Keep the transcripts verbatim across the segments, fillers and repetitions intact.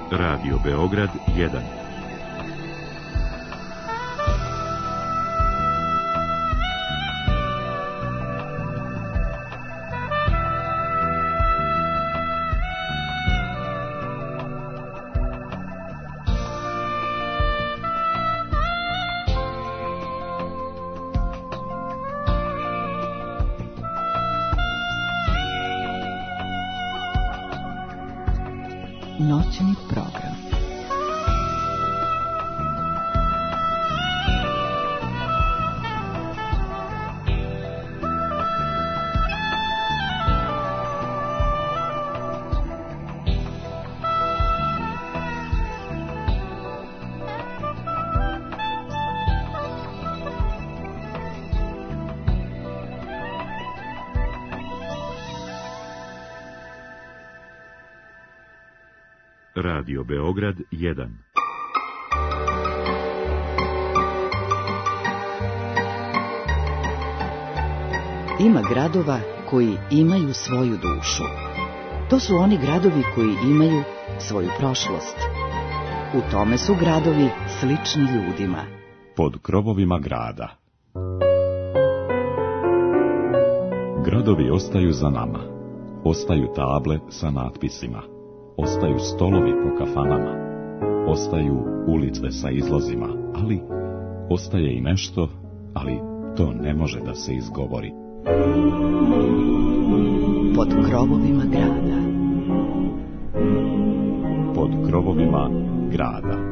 Radio Beograd jedan. Noćni program. Radio Beograd jedan. Ima gradova koji imaju svoju dušu. To su oni gradovi koji imaju svoju prošlost. U tome su gradovi slični ljudima. Pod krovovima grada. Gradovi ostaju za nama. Ostaju table sa natpisima. Ostaju stolovi po kafanama, ostaju ulice sa izlozima, ali ostaje i nešto, ali to ne može da se izgovori. Pod krovovima grada. Pod krovovima grada.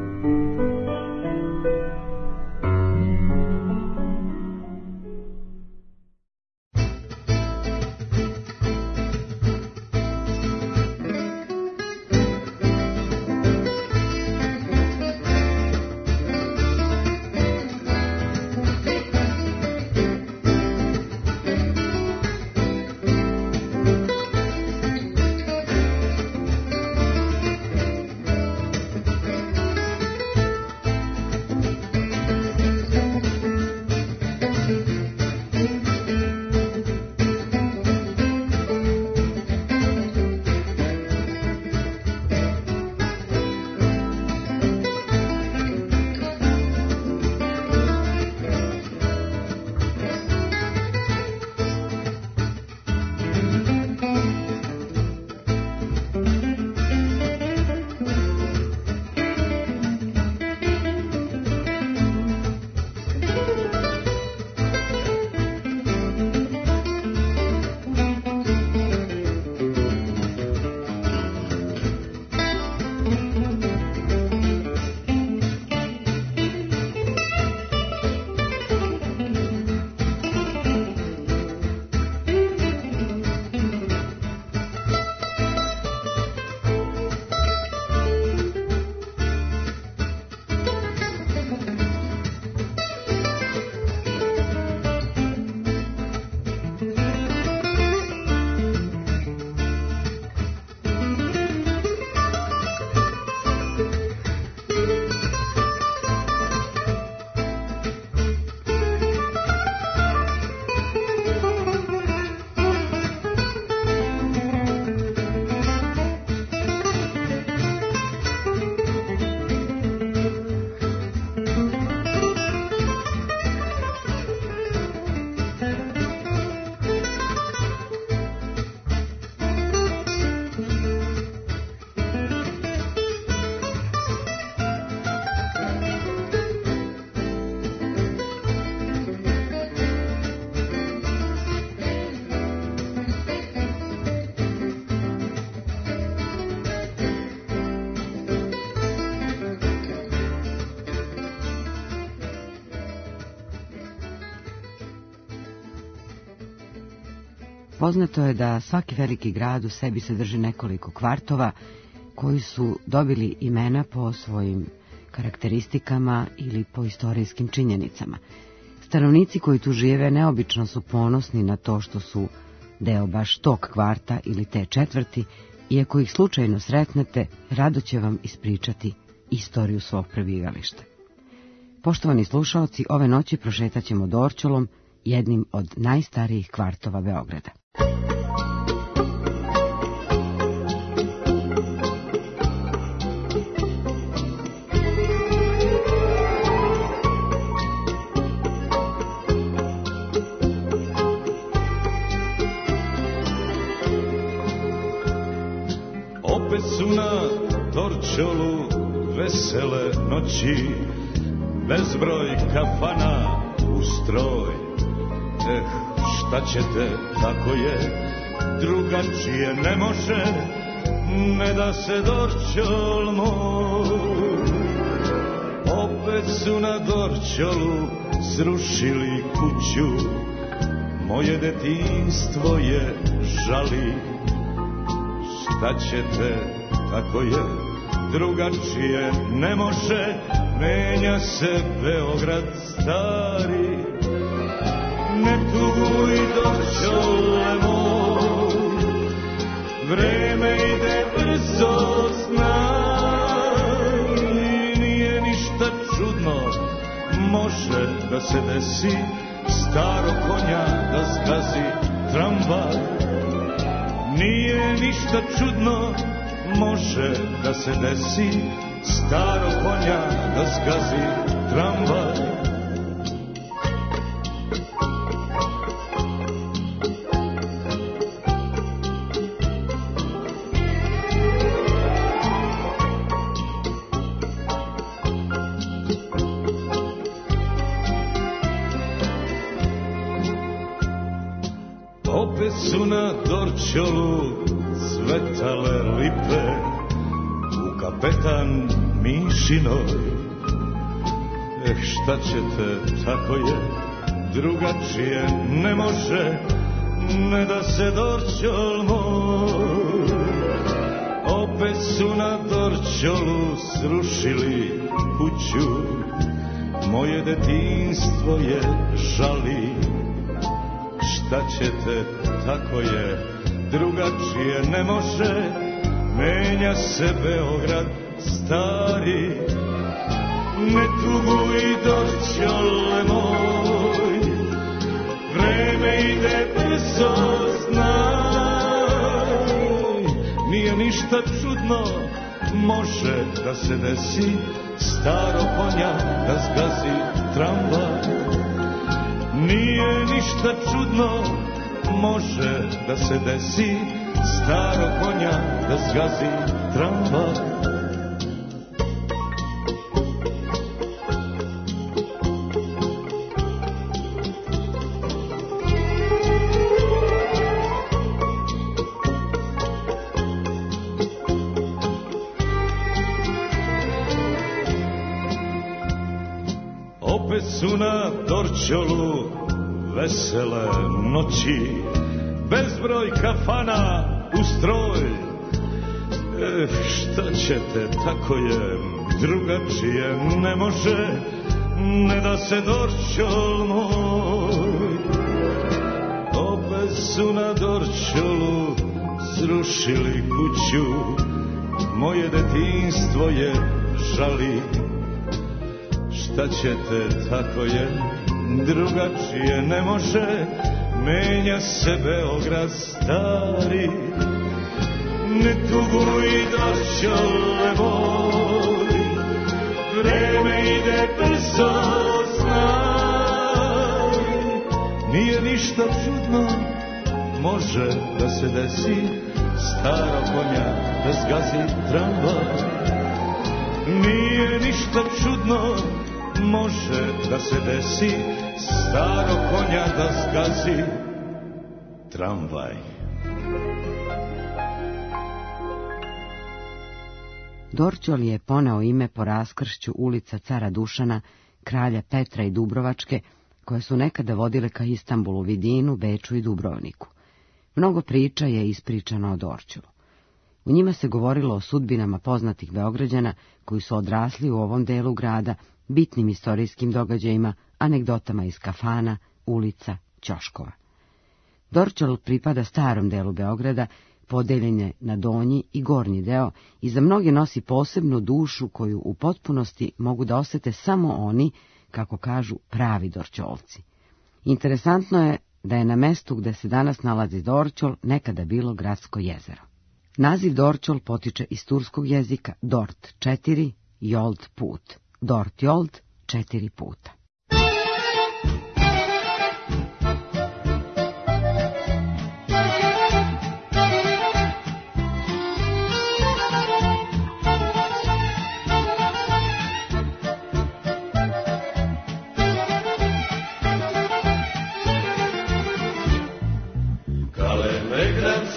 Poznato je da svaki veliki grad u sebi sadrži nekoliko kvartova koji su dobili imena po svojim karakteristikama ili po istorijskim činjenicama. Stanovnici koji tu žive neobično su ponosni na to što su deo baš tog kvarta ili te četvrti, i ako ih slučajno sretnete, rado će vam ispričati istoriju svog prebivališta. Poštovani slušaoci, ove noći prošetat ćemo Dorćolom, jednim od najstarijih kvartova Beograda. opet su na Dorćolu vesele noći, bezbroj kafana u stroj. Eh, šta ćete, tako je, drugačije ne može, ne da se Dorćol moj. Opet su na Dorćolu srušili kuću, moje detinjstvo je žali. Šta ćete, tako je, drugačije ne može, menja se Beograd stari. Ne tuguj Dorćole moj, vreme ide brzo, znaj. Nije ništa čudno, može da se desi, staro konja da zgazi tramvaj. Nije ništa čudno, može da se desi, staro konja da zgazi tramvaj. Opet su na Dorćolu cvetale lipe u kapetan Mišinoj. Eh, šta ćete, tako je, drugačije ne može, ne da se Dorćol moj. Opet su na Dorćolu srušili kuću, moje detinjstvo je žali. Šta ćete, tako je, drugačije ne može, menja se Beograd stari. Ne tuguj Dorćole moj, vreme ide brzo, znaj. Nije ništa čudno, može da se desi, staro konja da zgazi tramvaj. Nije ništa čudno, može da se desi, staro konja da zgazi tramvaj. Opet su na Dorćolu vesele noći, bezbroj kafana u stroj. E, šta ćete, tako je, drugačije ne može, ne da se Dorćol moj. Opet su na Dorćolu srušili kuću, moje detinjstvo je žali. Šta ćete, tako je, drugačije ne može, menja se Beograd stari. Ne tuguj Dorćole moj, vreme ide brzo, znaj. Nije ništa čudno, može da se desi, staro konja da zgazi tramvaj. Nije ništa čudno, može da se desi, staro konja da zgazi tramvaj. Dorćol je poneo ime po raskršću ulica cara Dušana, kralja Petra i Dubrovačke, koje su nekada vodile ka Istanbulu, Vidinu, Beču i Dubrovniku. Mnogo priča je ispričano o Dorćolu. U njima se govorilo o sudbinama poznatih Beograđana koji su odrasli u ovom delu grada, bitnim istorijskim događajima, anegdotama iz kafana, ulica, ćoškova. Dorćol pripada starom delu Beograda, podeljen je na donji i gornji deo i za mnoge nosi posebnu dušu koju u potpunosti mogu da osete samo oni, kako kažu, pravi Dorćolci. Interesantno je da je na mestu gde se danas nalazi Dorćol nekada bilo gradsko jezero. Naziv Dorćol potiče iz turskog jezika dort četiri, jold put. Dort jold četiri puta.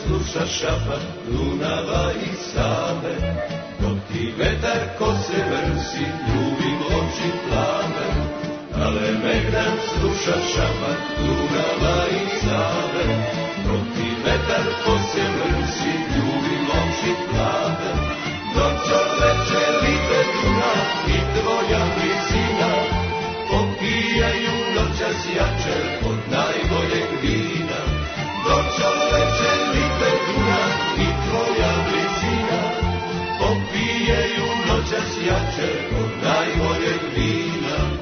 sluša šapat Dunava i Save, dok ti vetar kose vrsi, ljubim oči plave. Kalemegdan sluša šapat Dunava i Save, dok ti vetar kose vrsi, ljubim oči plave. Dok čoveče lipe Duna i tvoja blizina popijaju noćas jače od najboljeg vina. Dok čoveče lipe Duna i tvoja blizina popijaju noćas jače od najboljeg vina.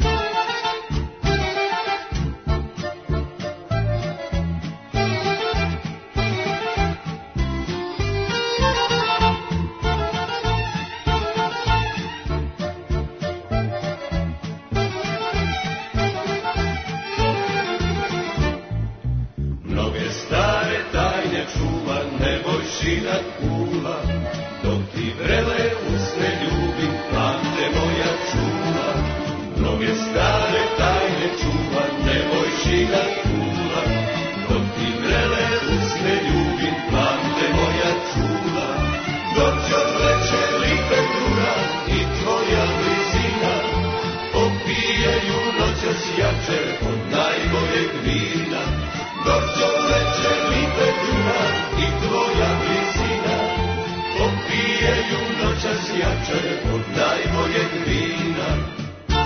Nebojšina kula, dok ti vrele usne ljubim, pamte moja čula. Mnoge stare tajne čuva, nebojšina kula, dok ti vrele usne ljubim, pamte moja čula. Dok čoveče lipe Duna i tvoja blizina popijaju noćas jače od najboljeg vina. Dok čoveče lipe Duna i tvoja blizina popijaju noćas jače od najboljeg vina.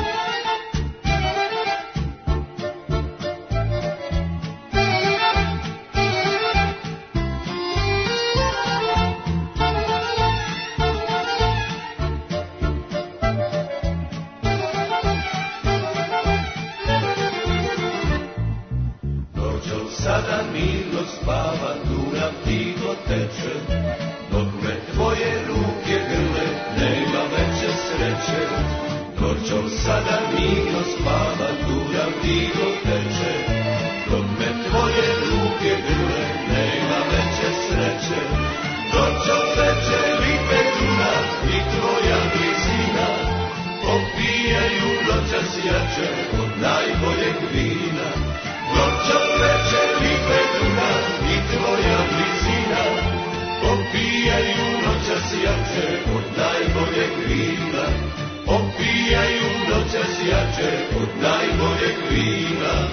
Sada mirno spava, Dunav tiho teče, dok me tvoje ruke grle, nema veće sreće. Noćom sada mirno spava, Dunav tiho teče, dok me tvoje ruke grle, nema veće sreće. Noćom veče lipe Duna i tvoja blizina popijaju noćas jače od najboljeg vina. Noćom veče lipe Duna i tvoja blizina popijaju noćas jače od najboljeg vina. Popijaju noćas jače od najboljeg vina.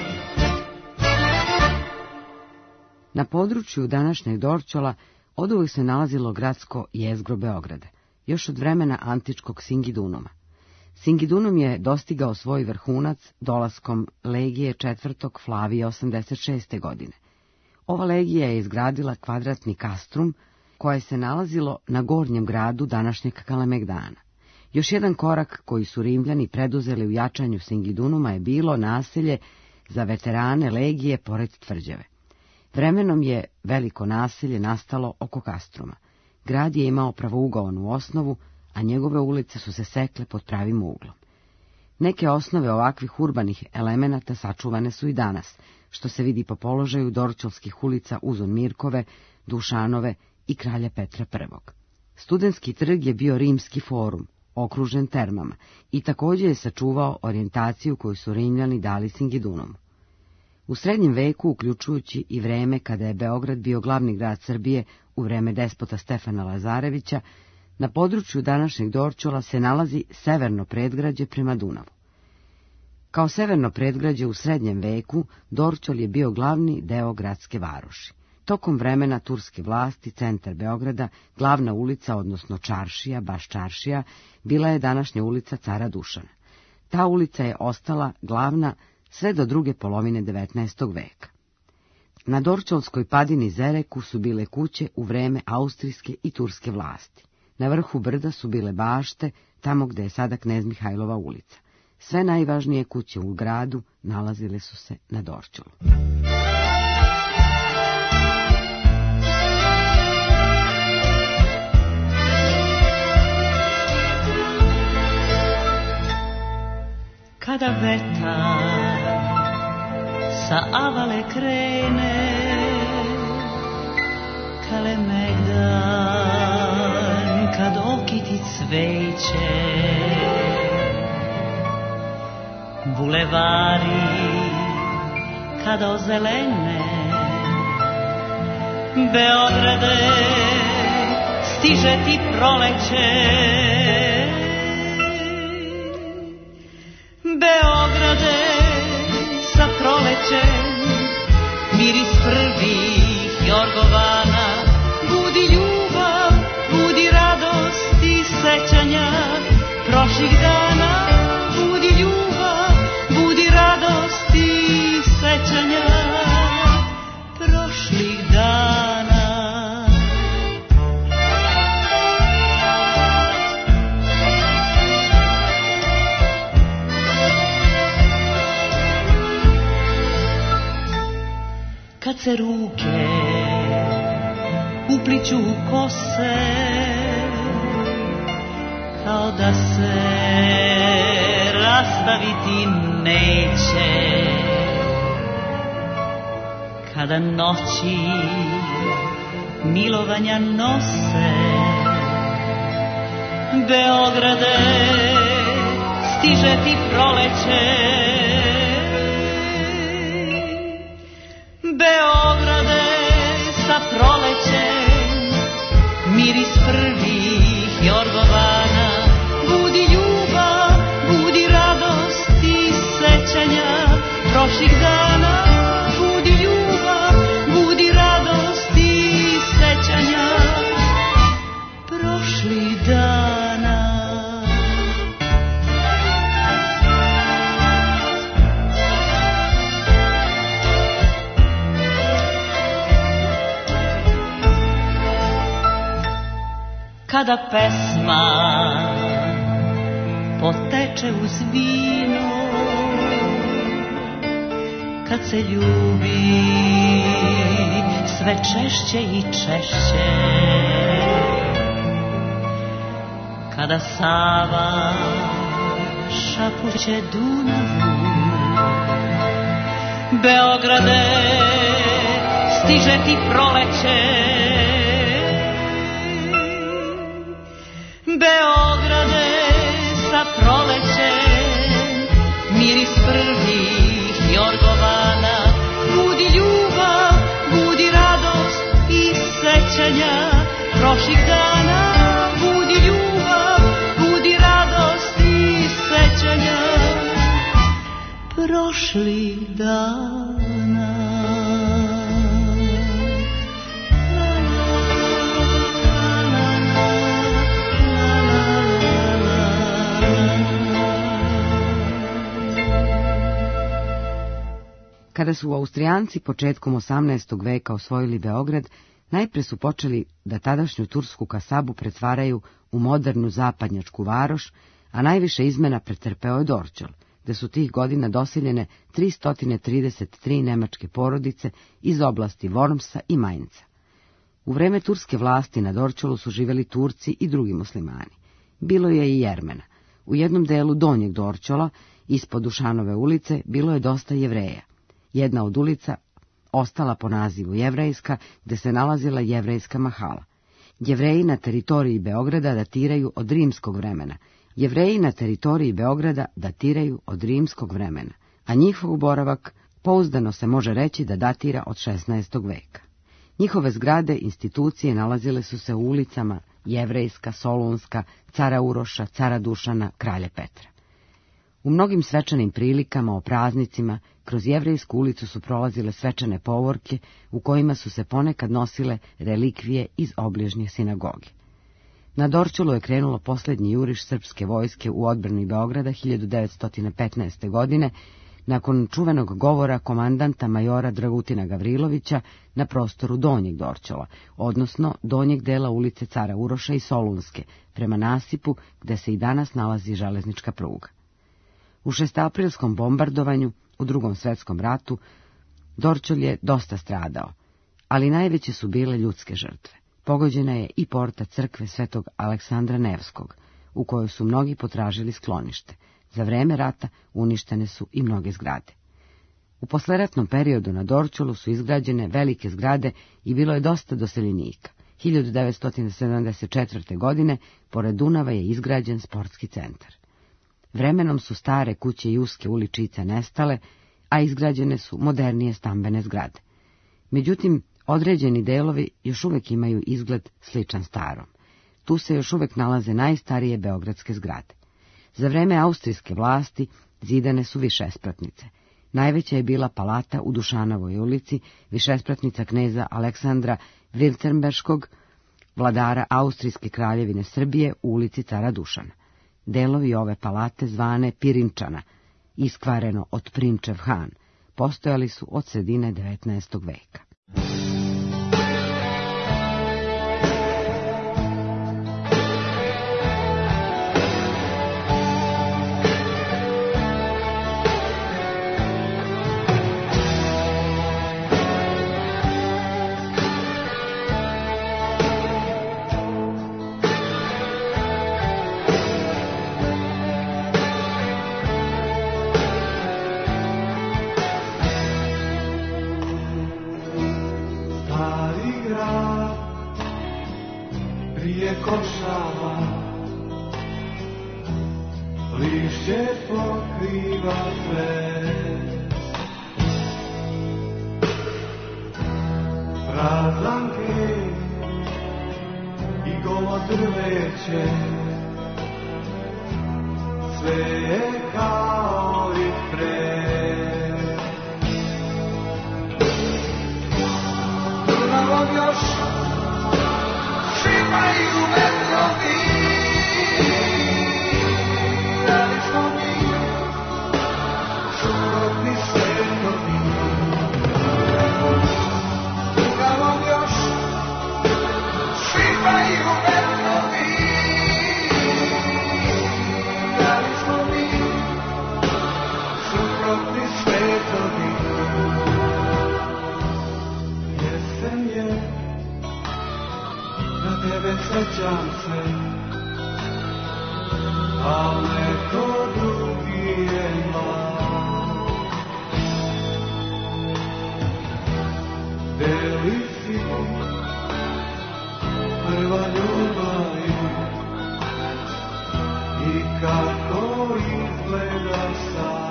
Na području današnjeg Dorćola oduvijek se nalazilo gradsko jezgro Beograda, još od vremena antičkog Singidunuma. Singidunum je dostigao svoj vrhunac dolaskom legije četvrtog Flavija osamdeset šeste. godine. Ova legija je izgradila kvadratni kastrum koje se nalazilo na gornjem gradu današnjeg Kalemegdana. Još jedan korak koji su Rimljani preduzeli u jačanju Singidunuma je bilo naselje za veterane legije pored tvrđave. Vremenom je veliko naselje nastalo oko kastruma. Grad je imao pravougaonu osnovu, a njegove ulice su se sekle pod pravim uglom. Neke osnove ovakvih urbanih elemenata sačuvane su i danas, što se vidi po položaju dorćolskih ulica Uzun Mirkove, Dušanove i Kralja Petra prvog. Studentski trg je bio rimski forum, okružen termama, i također je sačuvao orijentaciju koju su Rimljani dali Singidunumu. U srednjem veku, uključujući i vreme kada je Beograd bio glavni grad Srbije u vreme despota Stefana Lazarevića, na području današnjeg Dorćola se nalazi severno predgrađe prema Dunavu. Kao severno predgrađe u srednjem veku, Dorćol je bio glavni deo gradske varoši. Tokom vremena turske vlasti, centar Beograda, glavna ulica, odnosno čaršija, baš čaršija, bila je današnja ulica Cara Dušana. Ta ulica je ostala glavna sve do druge polovine devetnaestog veka. Na Dorćolskoj padini Zereku su bile kuće u vreme austrijske i turske vlasti. Na vrhu brda su bile bašte, tamo gde je sada Knez Mihajlova ulica. Sve najvažnije kuće u gradu nalazile su se na Dorćolu. Kada vetar sa avale krene, Kalemegdan kad okiti cveće, bulevari kad ozelene, Beograde, stiže ti proleće. Beograde, sa prolećem, miris prvih jorgovana, budi ljubav, budi radost i sećanja prošlih dana, budi ljubav, budi radost i sećanja prošlih dana. Kad se ruke upliću u kose, kao da se rastaviti neće, kada noći milovanja nose, Beograde, stiže ti proleće. Beograde, sa prolećem, miris prvih jorgovana, budi ljubav, budi radost i sećanja prošlih dana, budi ljubav, budi radost i sećanja prošlih dana. Kada pesma poteče uz vino, kad se ljubi sve češće i češće, kada Sava šapuće Dunavu, Beograde, stiže ti proleće. Beograde, sa prolećem, miris prvih jorgovana, budi ljubav, budi radost i sećanja prošlih dana, budi ljubav, budi radost i sećanja prošlih dana. Kada su Austrijanci početkom osamnaestog veka osvojili Beograd, najpre su počeli da tadašnju tursku kasabu pretvaraju u modernu zapadnjačku varoš, a najviše izmena pretrpeo je Dorćol, gde su tih godina doseljene tristo trideset tri nemačke porodice iz oblasti Wormsa i Mainca. U vreme turske vlasti na Dorćolu su živeli Turci i drugi muslimani. Bilo je i Jermena. U jednom delu donjeg Dorćola, ispod Dušanove ulice, bilo je dosta Jevreja. Jedna od ulica ostala po nazivu Jevrejska, gde se nalazila Jevrejska mahala. Jevreji na teritoriji Beograda datiraju od rimskog vremena. Jevreji na teritoriji Beograda datiraju od rimskog vremena, a njihov boravak pouzdano se može reći da datira od šesnaestog veka. Njihove zgrade, institucije nalazile su se u ulicama Jevrejska, Solunska, Cara Uroša, Cara Dušana, Kralja Petra. U mnogim svečanim prilikama o praznicima kroz Jevrejsku ulicu su prolazile svečane povorke u kojima su se ponekad nosile relikvije iz obližnje sinagoge. Na Dorćolu je krenulo posljednji juriš srpske vojske u odbrani Beograda hiljadu devetsto petnaeste. godine, nakon čuvenog govora komandanta majora Dragutina Gavrilovića na prostoru Donjeg Dorćola, odnosno donjeg dela ulice Cara Uroša i Solunske, prema nasipu gde se i danas nalazi železnička pruga. U šestaprilskom bombardovanju u Drugom svetskom ratu Dorćol je dosta stradao, ali najveće su bile ljudske žrtve. Pogođena je i porta crkve Svetog Aleksandra Nevskog, u kojoj su mnogi potražili sklonište. Za vreme rata uništene su i mnoge zgrade. U posleratnom periodu na Dorćolu su izgrađene velike zgrade i bilo je dosta doseljenika. hiljadu devetsto sedamdeset četvrte. godine pored Dunava je izgrađen sportski centar. Vremenom su stare kuće i uske uličice nestale, a izgrađene su modernije stambene zgrade. Međutim, Određeni delovi još uvijek imaju izgled sličan starom. Tu se još uvijek nalaze najstarije beogradske zgrade. Za vreme austrijske vlasti zidane su višespratnice. Najveća je bila palata u Dušanovoj ulici, višespratnica kneza Aleksandra Württemberškog, vladara Austrijske kraljevine Srbije u ulici cara Dušana. Delovi ove palate zvane Pirinčana, iskvareno od Prinčev Han, postojali su od sredine devetnaestog veka. Lišće pokriva sve, razanke i golo drveće, sve je kao i pre. Dunavom još šipaju vetrovi, sećam se, a neko drugi je mlad. Deli si prva ljubav i kako izgleda sad.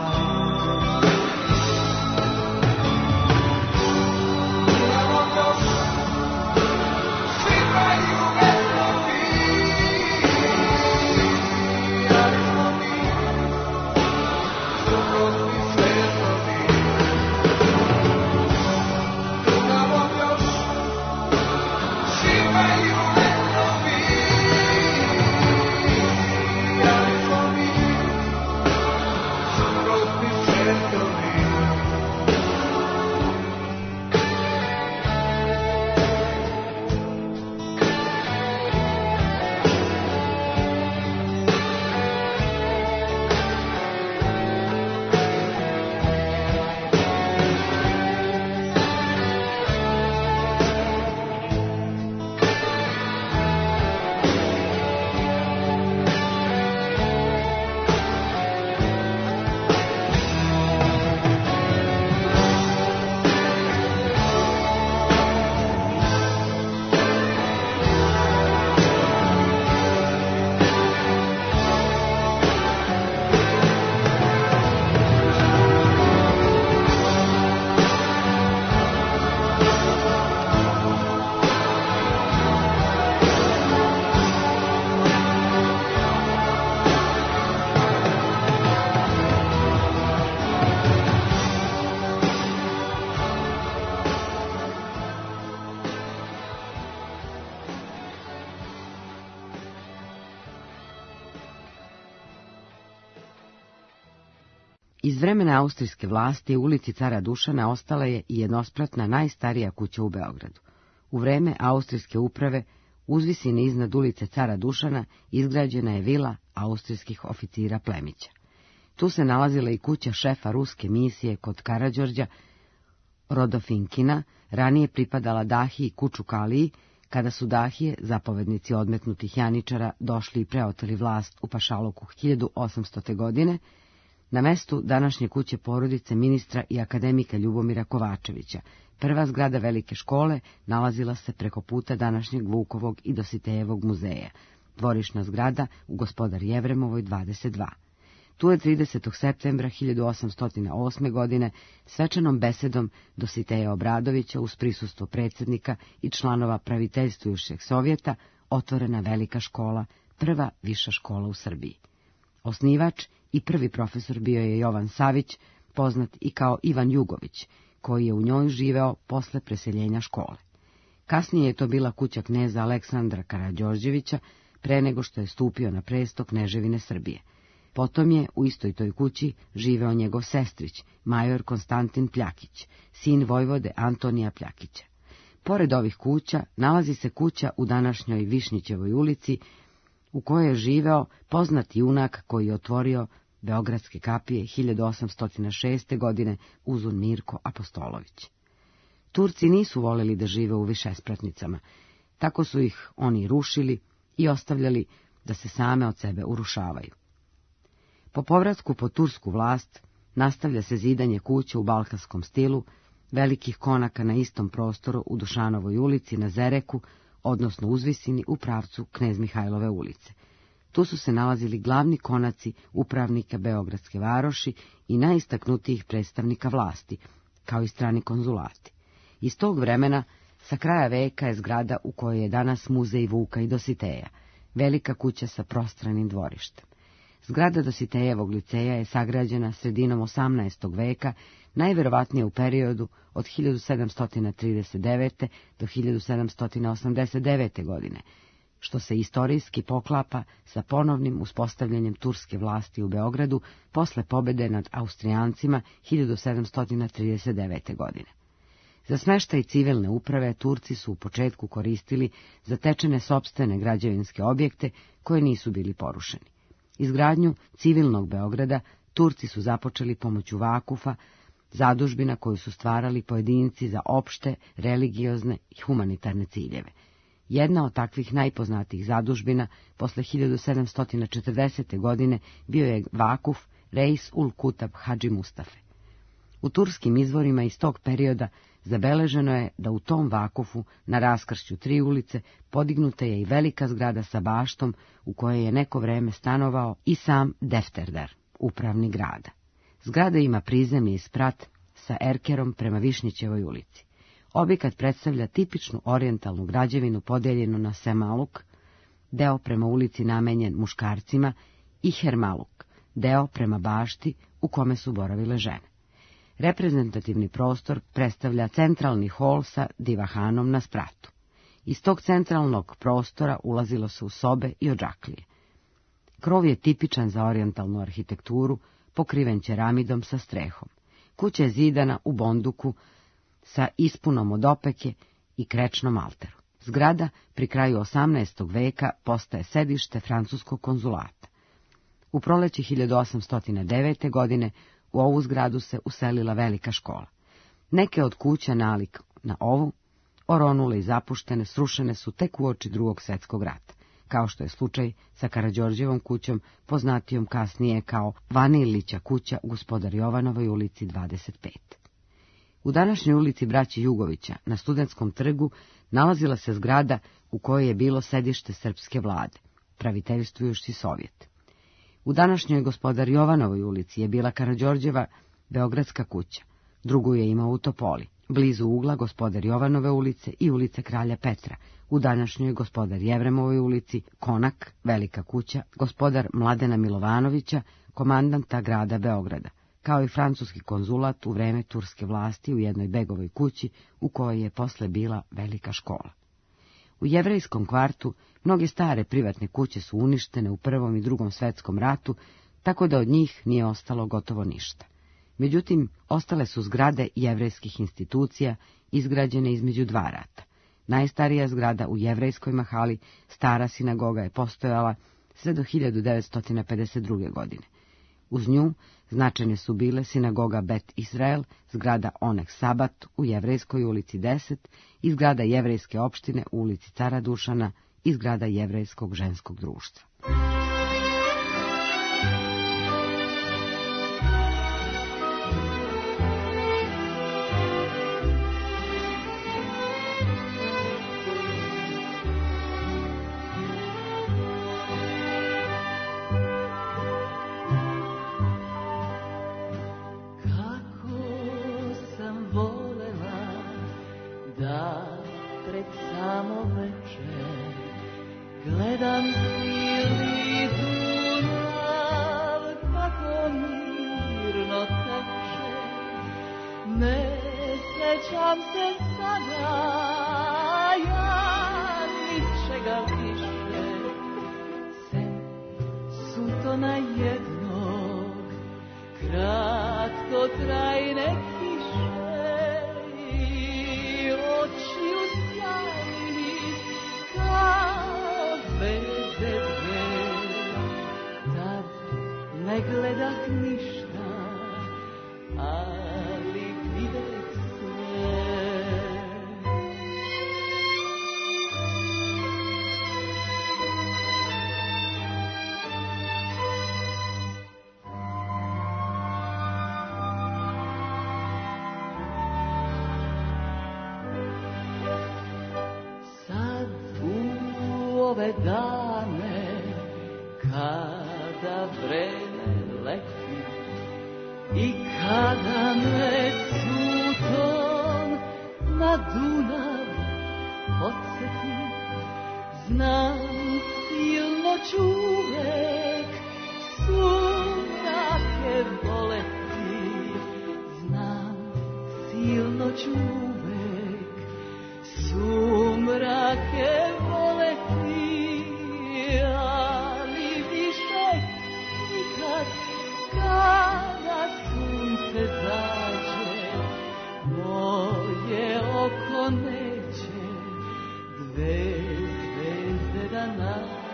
Iz vremena austrijske vlasti u ulici cara Dušana ostala je i jednospratna najstarija kuća u Beogradu. U vreme austrijske uprave uz visine iznad ulice cara Dušana izgrađena je vila austrijskih oficira Plemića. Tu se nalazila i kuća šefa ruske misije kod Karađorđa, Rodofinkina, ranije pripadala Dahiji Kučukaliji, kada su Dahije, zapovednici odmetnutih janičara, došli i preoteli vlast u Pašaluku hiljadu osamstote. godine, na mestu današnje kuće porodice ministra i akademika Ljubomira Kovačevića. Prva zgrada velike škole nalazila se preko puta današnjeg Vukovog i Dositejevog muzeja, dvorišna zgrada u Gospodar Jevremovoj dvadeset dva. Tu je tridesetog septembra hiljadu osamsto osme. godine svečanom besedom Dositeja Obradovića uz prisustvo predsjednika i članova praviteljstvujušeg sovjeta otvorena velika škola, prva viša škola u Srbiji. Osnivač i prvi profesor bio je Jovan Savić, poznat i kao Ivan Jugović, koji je u njoj živeo posle preseljenja škole. Kasnije je to bila kuća kneza Aleksandra Karađorđevića, pre nego što je stupio na presto Kneževine Srbije. Potom je u istoj toj kući živeo njegov sestrić, major Konstantin Pljakić, sin vojvode Antonija Pljakića. Pored ovih kuća nalazi se kuća u današnjoj Višnjićevoj ulici, u kojoj je živeo poznati junak koji je otvorio Beogradske kapije hiljadu osamsto šeste. godine Uzun Mirko Apostolović. Turci nisu voleli da žive u višespratnicama, tako su ih oni rušili i ostavljali da se same od sebe urušavaju. Po povratku po tursku vlast nastavlja se zidanje kuća u balkanskom stilu, velikih konaka na istom prostoru u Dušanovoj ulici na Zereku, odnosno uzvisini u pravcu Knez Mihajlove ulice. Tu su se nalazili glavni konaci upravnika Beogradske varoši i najistaknutijih predstavnika vlasti, kao i strani konzulati. Iz tog vremena, sa kraja veka je zgrada u kojoj je danas muzej Vuka i Dositeja, velika kuća sa prostranim dvorištem. Zgrada Dositejevog liceja je sagrađena sredinom osamnaestog veka, najverovatnije u periodu od hiljadu sedamsto trideset devete. do hiljadu sedamsto osamdeset devete. godine, što se istorijski poklapa sa ponovnim uspostavljanjem turske vlasti u Beogradu posle pobede nad Austrijancima hiljadu sedamsto trideset devete. godine. Za smeštaj civilne uprave Turci su u početku koristili zatečene sopstvene građevinske objekte koje nisu bili porušeni. Izgradnju civilnog Beograda Turci su započeli pomoću vakufa, zadužbina koju su stvarali pojedinci za opšte, religiozne i humanitarne ciljeve. Jedna od takvih najpoznatijih zadužbina posle hiljadu sedamsto četrdesete. godine bio je vakuf Reis ul Kutab Hadži Mustafe. U turskim izvorima iz tog perioda zabeleženo je da u tom vakufu, na raskršću tri ulice, podignuta je i velika zgrada sa baštom u kojoj je neko vreme stanovao i sam Defterdar, upravnik grada. Zgrada ima prizemni sprat sa erkerom prema Višnjićevoj ulici. Objekat predstavlja tipičnu orijentalnu građevinu podijeljenu na semaluk, deo prema ulici namenjen muškarcima, i hermaluk, deo prema bašti u kome su boravile žene. Reprezentativni prostor predstavlja centralni hol sa divahanom na spratu. Iz tog centralnog prostora ulazilo se u sobe i odžaklije. Krov je tipičan za orijentalnu arhitekturu, pokriven ceramidom sa strehom. Kuća je zidana u bonduku sa ispunom od opeke i krečnom alteru. Zgrada pri kraju osamnaestog veka postaje sedište francuskog konzulata. U proleće hiljadu osamsto devete. godine u ovu zgradu se uselila velika škola. Neke od kuća nalik na ovu, oronule i zapuštene, srušene su tek uoči Drugog svjetskog rata, kao što je slučaj sa Karađorđevom kućom, poznatijom kasnije kao Vanilića kuća u Gospodar Jovanovoj ulici dvadeset pet. U današnjoj ulici braće Jugovića, na Studentskom trgu, nalazila se zgrada u kojoj je bilo sedište srpske vlade, praviteljstvujuši Sovjet. U današnjoj Gospodar Jovanovoj ulici je bila Karađorđeva beogradska kuća, drugu je imao u Topoli, blizu ugla Gospodar Jovanove ulice i ulice Kralja Petra, u današnjoj Gospodar Jevremovoj ulici, Konak, velika kuća, Gospodar Mladena Milovanovića, komandanta grada Beograda, kao i francuski konzulat u vreme turske vlasti u jednoj begovoj kući u kojoj je posle bila velika škola. U jevrejskom kvartu mnoge stare privatne kuće su uništene u Prvom i Drugom svjetskom ratu, tako da od njih nije ostalo gotovo ništa. Međutim, ostale su zgrade jevrejskih institucija izgrađene između dva rata. Najstarija zgrada u jevrejskoj mahali, stara sinagoga, je postojala sve do hiljadu devetsto pedeset druge. godine. Uz nju značajne su bile sinagoga Bet Israel, zgrada Onek Sabat u Jevrejskoj ulici deset i zgrada jevrejske opštine u ulici Cara Dušana i zgrada jevrejskog ženskog društva. gledam silni Dunav kako mirno teče, ne sećam se sada ja ničega više, sem sutona jednog kratko trajne kiše i očiju sjajnih kao zvezde dve. Tad ne gledah ništa, ali videh sve. Sad u ove dane kada vreme leti i kada me suton na Dunav podsjeti, znam silno ću uvek sumrake voleti, znam silno ću uvek sumrake voleti, ali više nikad kada sunce zađe, moje oko neće dve zvezde da nađe.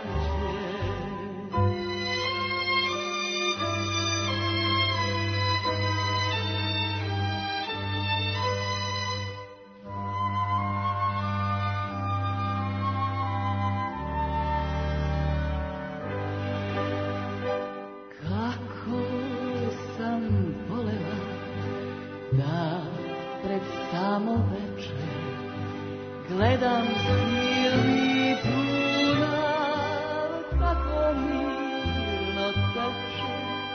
Kako sam volela da pred samo veče gledam silni Dunav kako mirno teče,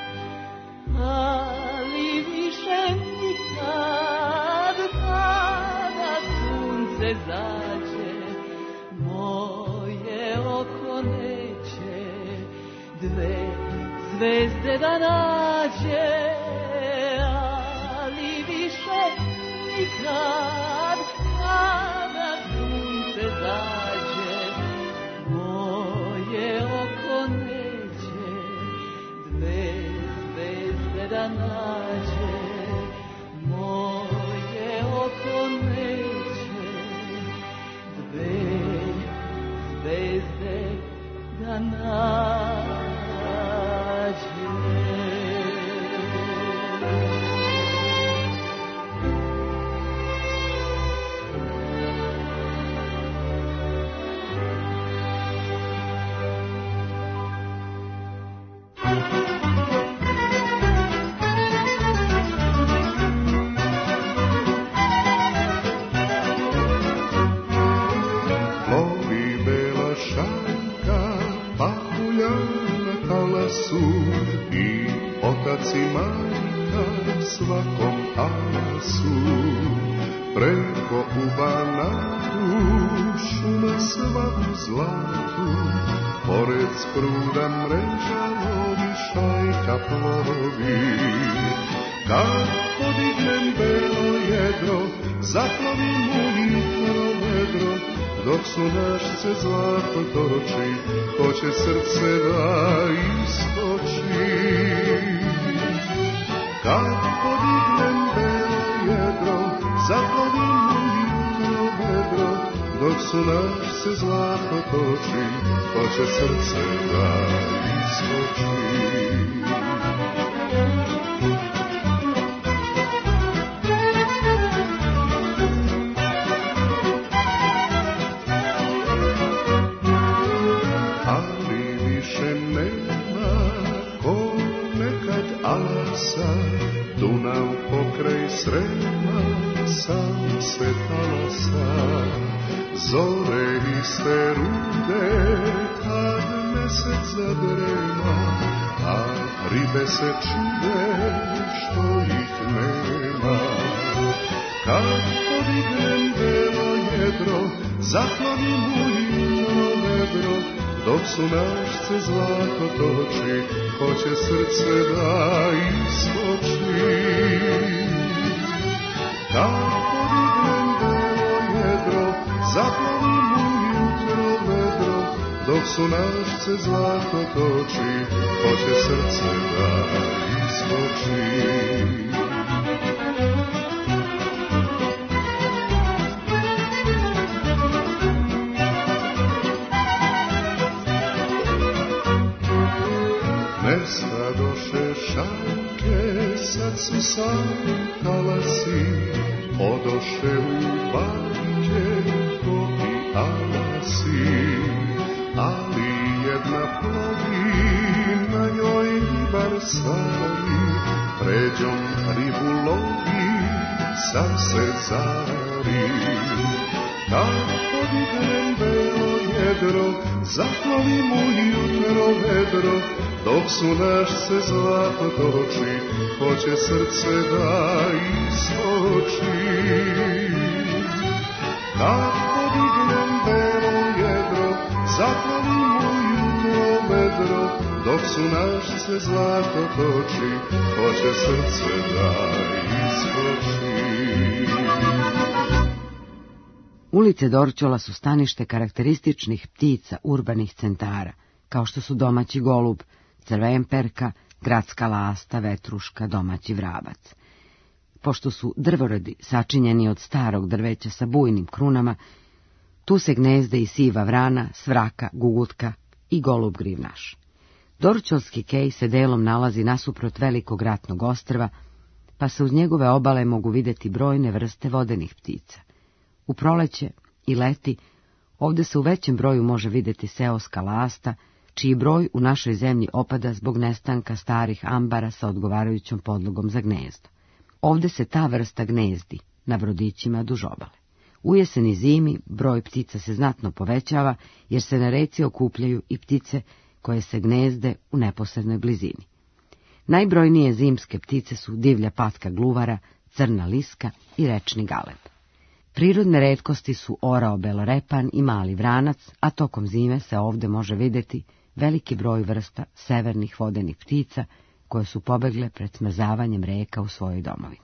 ali više nikad kada sunce zađe, moje oko neće dve zvezde da nađe, ali više nikad kada sunce zađe, moje oko neće dve zvezde da nađe, moje oko neće dve zvezde da nađe. Plovi bela šanka, pahulja na talasu i otac i majka svakom alasu. Preko u banatu, šuma sva u zlatu, pored spruda mreža lovi, šajka plovi. Kad podignem belo jedro, zaplovim u jutro vedro, dok su našce zlato toči, hoće srce da istoči. Kad podignem belo jedro, zaplovim u jutro vedro, dok su našce zlato toči, hoće srce da istoči. Dunav pokraj Srema, sam se talasa, zore iste rude, kad mesec zadrema, a ribe se čude, što ih nema. Kad podignem belo jedro, zaplavim u jutro vedro, dok sunašce zlato toči, hoće srce da iskoči. Kad podignem belo jedro, zaplavim u jutro vedro, dok sunašce zlato toči, hoće srce da iskoči. Nestadoše šanke, sad su sami talasi, odoše u banke ko i alasi. Ali jedna plovi, na njoj ribar stari, pređom ribu lovi, sam se zari. Kad podignem belo jedro, zaplovim u jutro vedro, dok sunašce zlato toči, hoće srce da iskoči. Kad podignem belo jedro, zaplavim u jutro vedro, dok sunašce zlato toči, hoće srce da iskoči. Ulice Dorćola su stanište karakterističnih ptica urbanih centara, kao što su domaći golub, crvenperka, gradska lasta, vetruška, domaći vrabac. Pošto su drvoredi sačinjeni od starog drveća sa bujnim krunama, tu se gnezde i siva vrana, svraka, gugutka i golub grivnaš. Dorćolski kej se delom nalazi nasuprot velikog ratnog ostrva, pa se uz njegove obale mogu vidjeti brojne vrste vodenih ptica. U proleće i leti ovdje se u većem broju može vidjeti seoska lasta, čiji broj u našoj zemlji opada zbog nestanka starih ambara sa odgovarajućom podlogom za gnezdo. Ovdje se ta vrsta gnezdi na brodićima duž obale. U jesen i zimi broj ptica se znatno povećava, jer se na reci okupljaju i ptice koje se gnezde u neposrednoj blizini. Najbrojnije zimske ptice su divlja patka gluvara, crna liska i rečni galeb. Prirodne retkosti su orao belorepan i mali vranac, a tokom zime se ovdje može vidjeti veliki broj vrsta severnih vodenih ptica koje su pobegle pred smrzavanjem reka u svojoj domovini.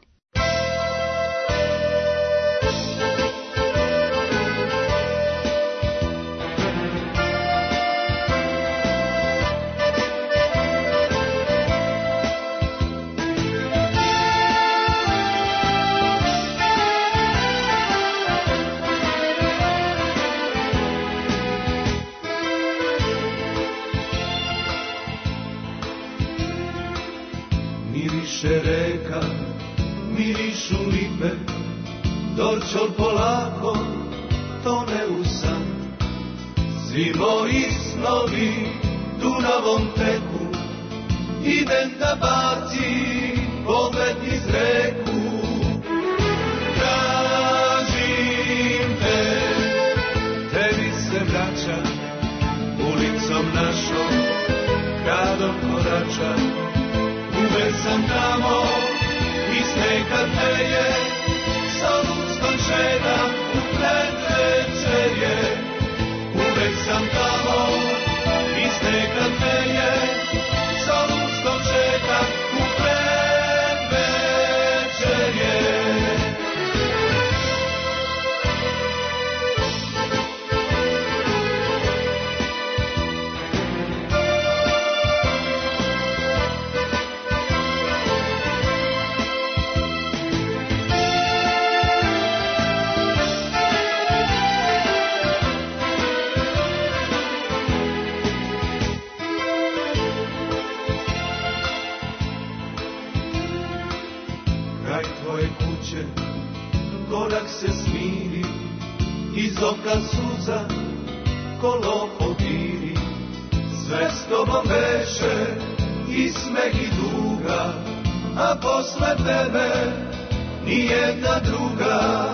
Miriše reka, mirišu lipe, Dorćol polako tone u san. Svi moji snovi Dunavom teku, idem da bacim pogled iz reku. Tražim te, tebi se vraća, ulicom našom, gradom korača. Uvek sam tamo, i snega teje, sa luckom šedam u predvečerje. Uvek sam tamo, i snega teje, sa luckom šedam u predvečerje. Korak se smiri, iz oka suza kolo podiri. Sve s tobom beše i smeh i duga, a posle tebe nijedna druga.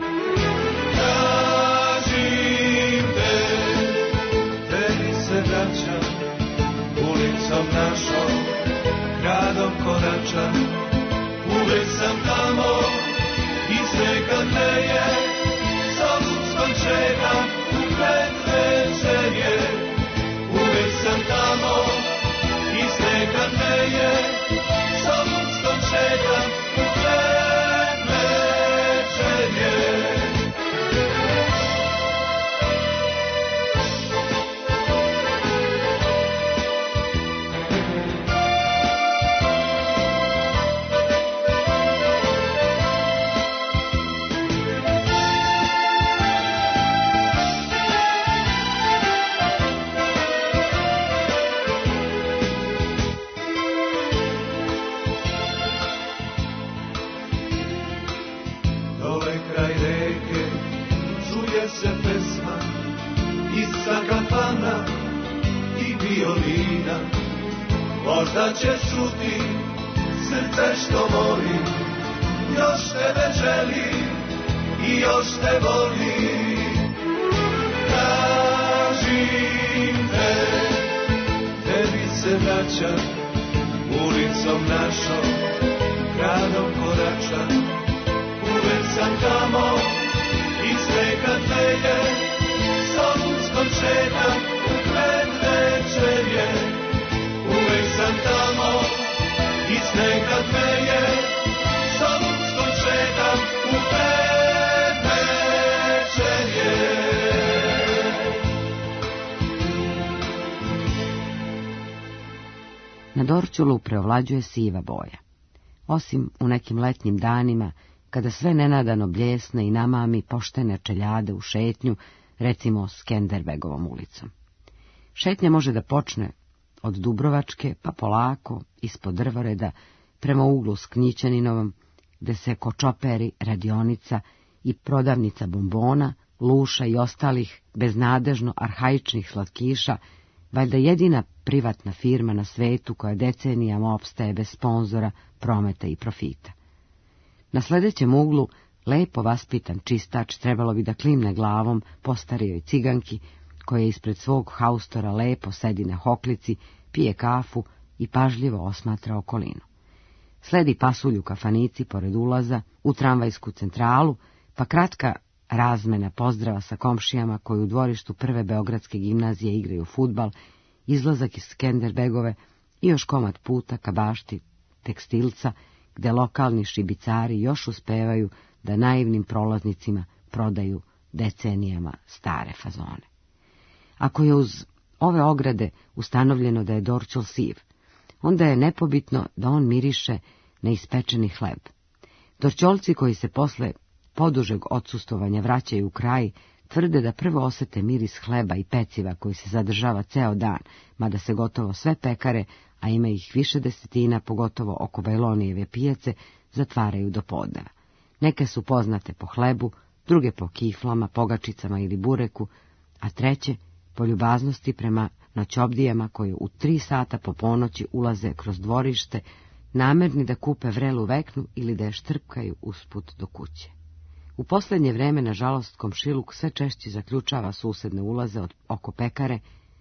Tražim te, tebi se vraćam, ulicom našom, gradom koračam. Uvek sam tamo, i snega teje, sa luckom čekam u predvečerje. pusta kafana i violina, možda će čuti srce što voli, još tebe želi i još te voli. Tražim te, tebi se vraćam, ulicom našom, gradom koračam, uvek sam tamo, i sve kad veje, sonsko čekam u predvečerje. Uvek sam tamo, i sve kad veje, sonsko čekam u predvečerje. Na Dorćolu preovlađuje siva boja. Osim u nekim letnjim danima, kada sve nenadano bljesne i namami poštene čeljade u šetnju, recimo Skenderbegovom ulicom. Šetnja može da počne od Dubrovačke, pa polako, ispod drvoreda, prema uglu s Knjićaninovom, gde se kočoperi, radionica i prodavnica bombona, luša i ostalih beznadežno arhaičnih slatkiša, valjda jedina privatna firma na svetu koja decenijama opstaje bez sponzora, prometa i profita. Na sledećem uglu, lepo vaspitan čistač trebalo bi da klimne glavom postarijoj ciganki, koja ispred svog haustora lepo sedi na hoklici, pije kafu i pažljivo osmatra okolinu. Sledi pasulj u kafanici pored ulaza, u tramvajsku centralu, pa kratka razmena pozdrava sa komšijama koji u dvorištu prve beogradske gimnazije igraju fudbal, izlazak iz Skenderbegove i još komad puta ka bašti tekstilca, gde lokalni šibicari još uspevaju da naivnim prolaznicima prodaju decenijama stare fazone. Ako je uz ove ograde ustanovljeno da je Dorćol siv, onda je nepobitno da on miriše na ispečeni hleb. Dorćolci koji se posle podužeg odsustovanja vraćaju u kraj, tvrde da prvo osete miris hleba i peciva koji se zadržava ceo dan, mada se gotovo sve pekare, a ima ih više desetina, pogotovo oko Bajlonijeve pijace, zatvaraju do podneva. Neke su poznate po hlebu, druge po kiflama, pogačicama ili bureku, a treće po ljubaznosti prema noćobdijama koje u tri sata po ponoći ulaze kroz dvorište, namerni da kupe vrelu veknu ili da je štrpkaju usput do kuće. U posljednje vreme, nažalost, komšiluk sve češće zaključava susedne ulaze od oko pekare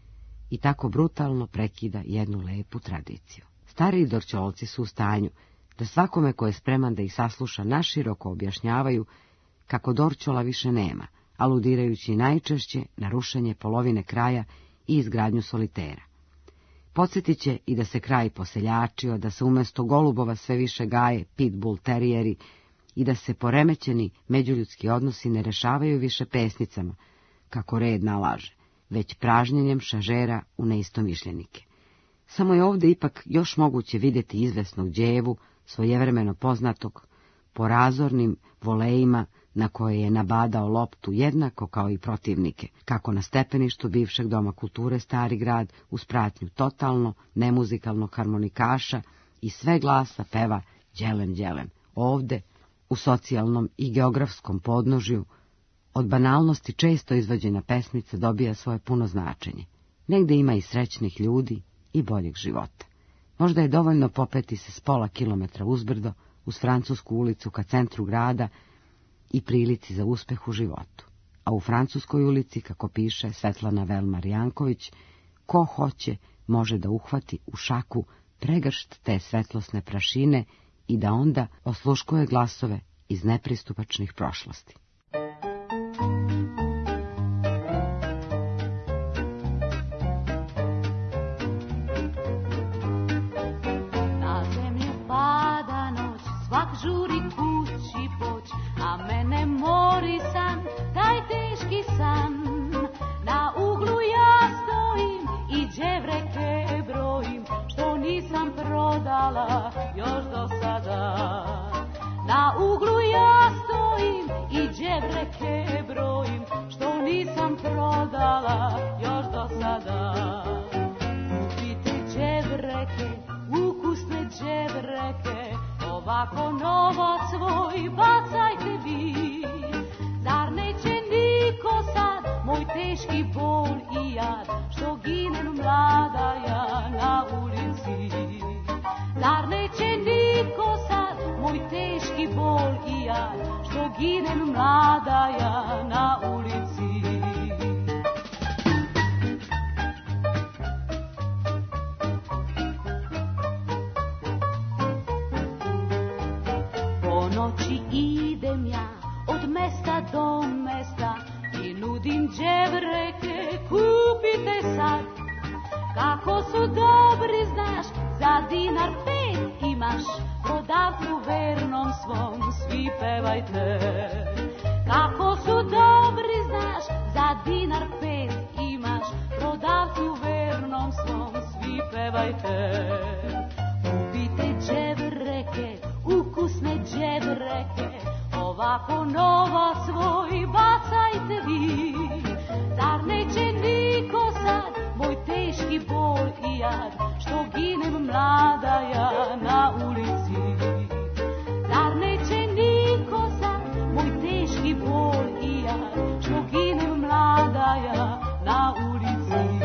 i tako brutalno prekida jednu lepu tradiciju. Stariji Dorćolci su u stanju da svakome ko je spreman da ih sasluša naširoko objašnjavaju kako Dorćola više nema, aludirajući najčešće na rušenje polovine kraja i izgradnju solitera. Podsjetit će i da se kraj poseljačio, da se umjesto golubova sve više gaje pitbull terijeri i da se poremećeni međuljudski odnosi ne rešavaju više pesnicama, kako red nalaže, već pražnjenjem šažera u neistomišljenike. Samo je ovdje ipak još moguće vidjeti izvesnog djevu, svojevremeno poznatog, po razornim volejima na koje je nabadao loptu jednako kao i protivnike, kako na stepeništu bivšeg doma kulture Stari grad uz pratnju totalno nemuzikalnog harmonikaša i sve glasa peva đelem đelem. Ovde, u socijalnom i geografskom podnožju, od banalnosti često izvađena pesmica dobija svoje puno značenje. Negde ima i srećnih ljudi i boljeg života. Možda je dovoljno popeti se s pola kilometra uzbrdo, uz Francusku ulicu ka centru grada i prilici za uspeh u životu. A u Francuskoj ulici, kako piše Svetlana Velmar Janković, ko hoće može da uhvati u šaku pregršt te svetlosne prašine i da onda osluškuje glasove iz nepristupačnih prošlosti. Na zemlju pada noć, svak žuri kući poć, a mene mori san, taj teški san. Na uglu ja stojim i đevreke brojim, što nisam prodala još do sada. Na uglu ja stojim i đevreke brojim, što nisam prodala još do sada. Kupite đevreke, ukusne đevreke, ovako novo svoj bacajte vi. Zar neće niko sad moj te teški bol i jad, što ginem mlada ja na ulici. Zar neće niko sad moj teški bol i jad, što ginem mlada ja na ulici. Po noći idem ja od mesta do mesta i nudim đevreke, kupite sad. Kako su dobri, znaš, za dinar pet imaš, prodavcu vernom svom svi pevajte. Kako su dobri, znaš, za dinar pet imaš, prodavcu vernom svom svi pevajte. Kupite đevreke, ukusne đevreke, ovako nova svoj bacajte vi. Zar neće niko sad moj teški bol i jad, što ginem mlada ja na ulici. Zar neće niko sad moj teški bol i jad, što ginem mlada ja na ulici.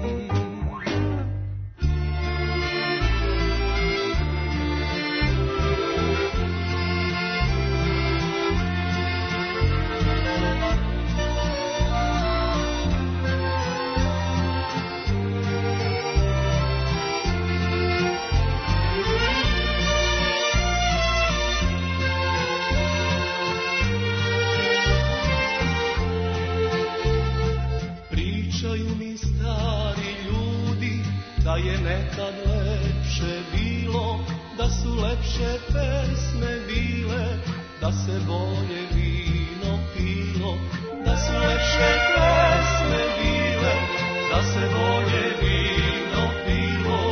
Da je nekad lepše bilo, da su lepše pesme bile, da se bolje vino pilo, da su lepše pesme bile, da se bolje vino pilo.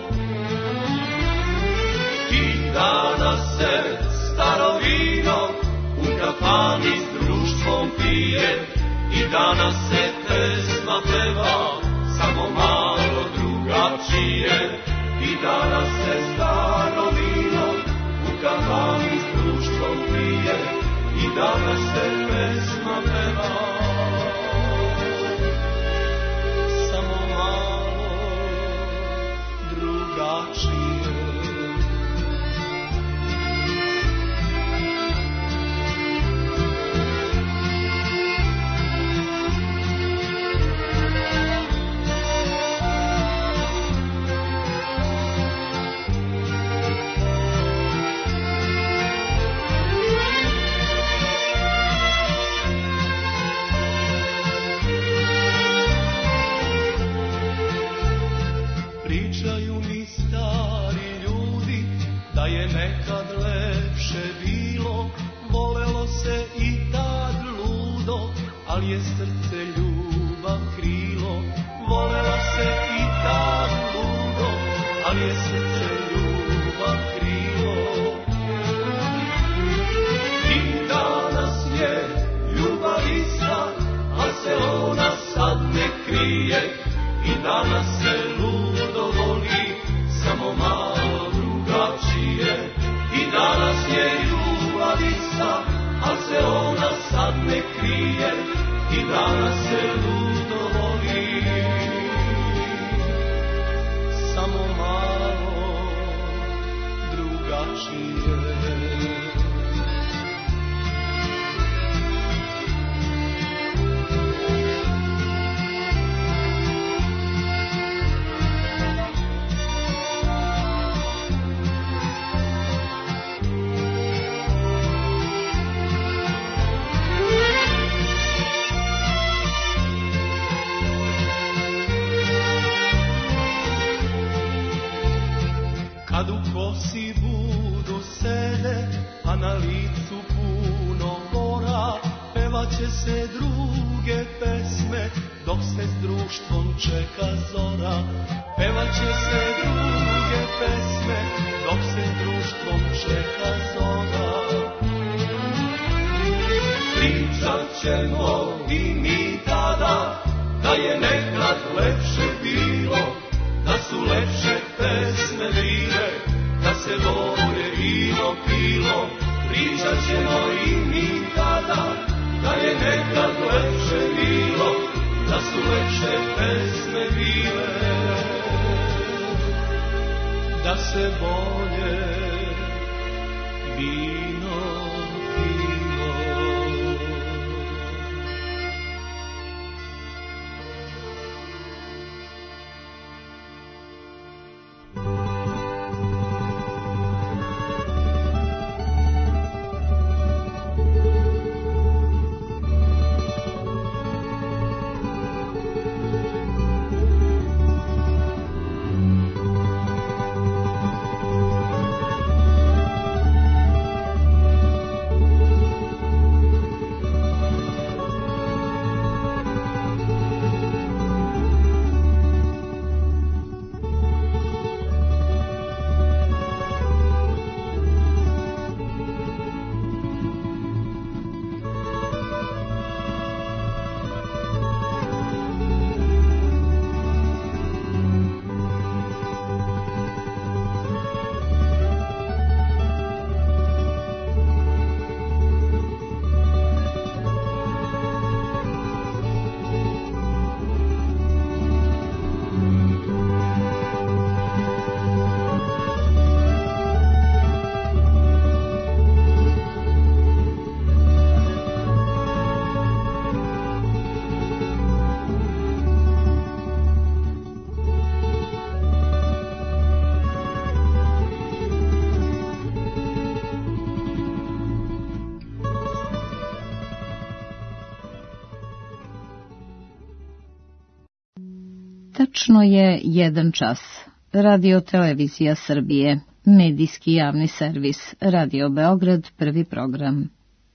I danas se staro vino u kafani s društvom pije, i danas se pesma peva samo malo drugačije. I danas se staro vino u kafani s društvom pije, i danas se pesma peva samo malo drugačije. Nekad lepše bilo, volelo se i tad ludo, ali je srce ljubav krilo. Volelo se i tad ludo, ali je srce ljubav krilo. I danas je ljubav ista, a se ona sad ne krije. I danas se ludo voli, samo malo drugačije. I danas je ljubav ista, a se ona sad ne krije. I danas se ludo voli, samo malo drugačije. Kad u kosi budu sede, a na licu puno mora, pevaće se druge pesme, dok se s društvom čeka zora. Pevaće se druge pesme, dok se s društvom čeka zora. Pričat ćemo i mi tada, da je nekad lepše bilo, da su lepše pesme bile, da se bolje vino pilo. Pričat ćemo i mi tada, da je nekad lepše bilo, uveče pesme bile, da se bolje vino pilo. Tačno je jedan čas. Radio Televizija Srbije, medijski javni servis, Radio Beograd, prvi program.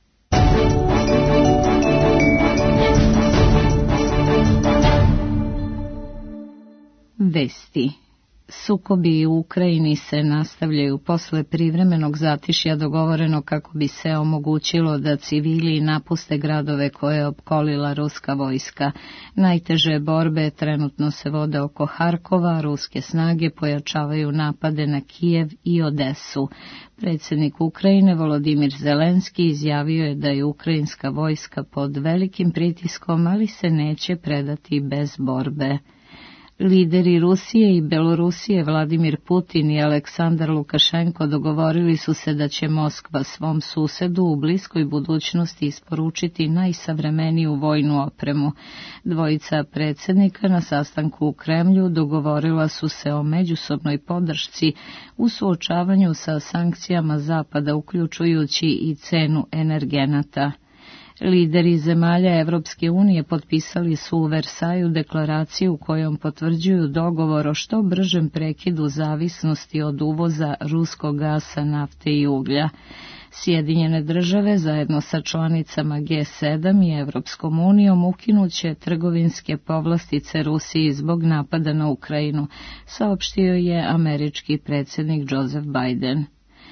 Vesti. Sukobi u Ukrajini se nastavljaju posle privremenog zatišja dogovoreno kako bi se omogućilo da civili napuste gradove koje je opkolila ruska vojska. Najteže borbe trenutno se vode oko Harkova, ruske snage pojačavaju napade na Kijev i Odesu. Predsjednik Ukrajine Volodimir Zelenski izjavio je da je ukrajinska vojska pod velikim pritiskom, ali se neće predati bez borbe. Lideri Rusije i Belorusije Vladimir Putin i Aleksandar Lukašenko dogovorili su se da će Moskva svom susedu u bliskoj budućnosti isporučiti najsavremeniju vojnu opremu. Dvojica predsjednika na sastanku u Kremlju dogovorila su se o međusobnoj podršci u suočavanju sa sankcijama Zapada, uključujući i cenu energenata. Lideri zemalja Evropske unije potpisali su u Versaju deklaraciju kojom potvrđuju dogovor o što bržem prekidu zavisnosti od uvoza ruskog gasa, nafte i uglja. Sjedinjene države zajedno sa članicama G sedam i Evropskom unijom ukinuće trgovinske povlastice Rusiji zbog napada na Ukrajinu, saopštio je američki predsjednik Joseph Biden.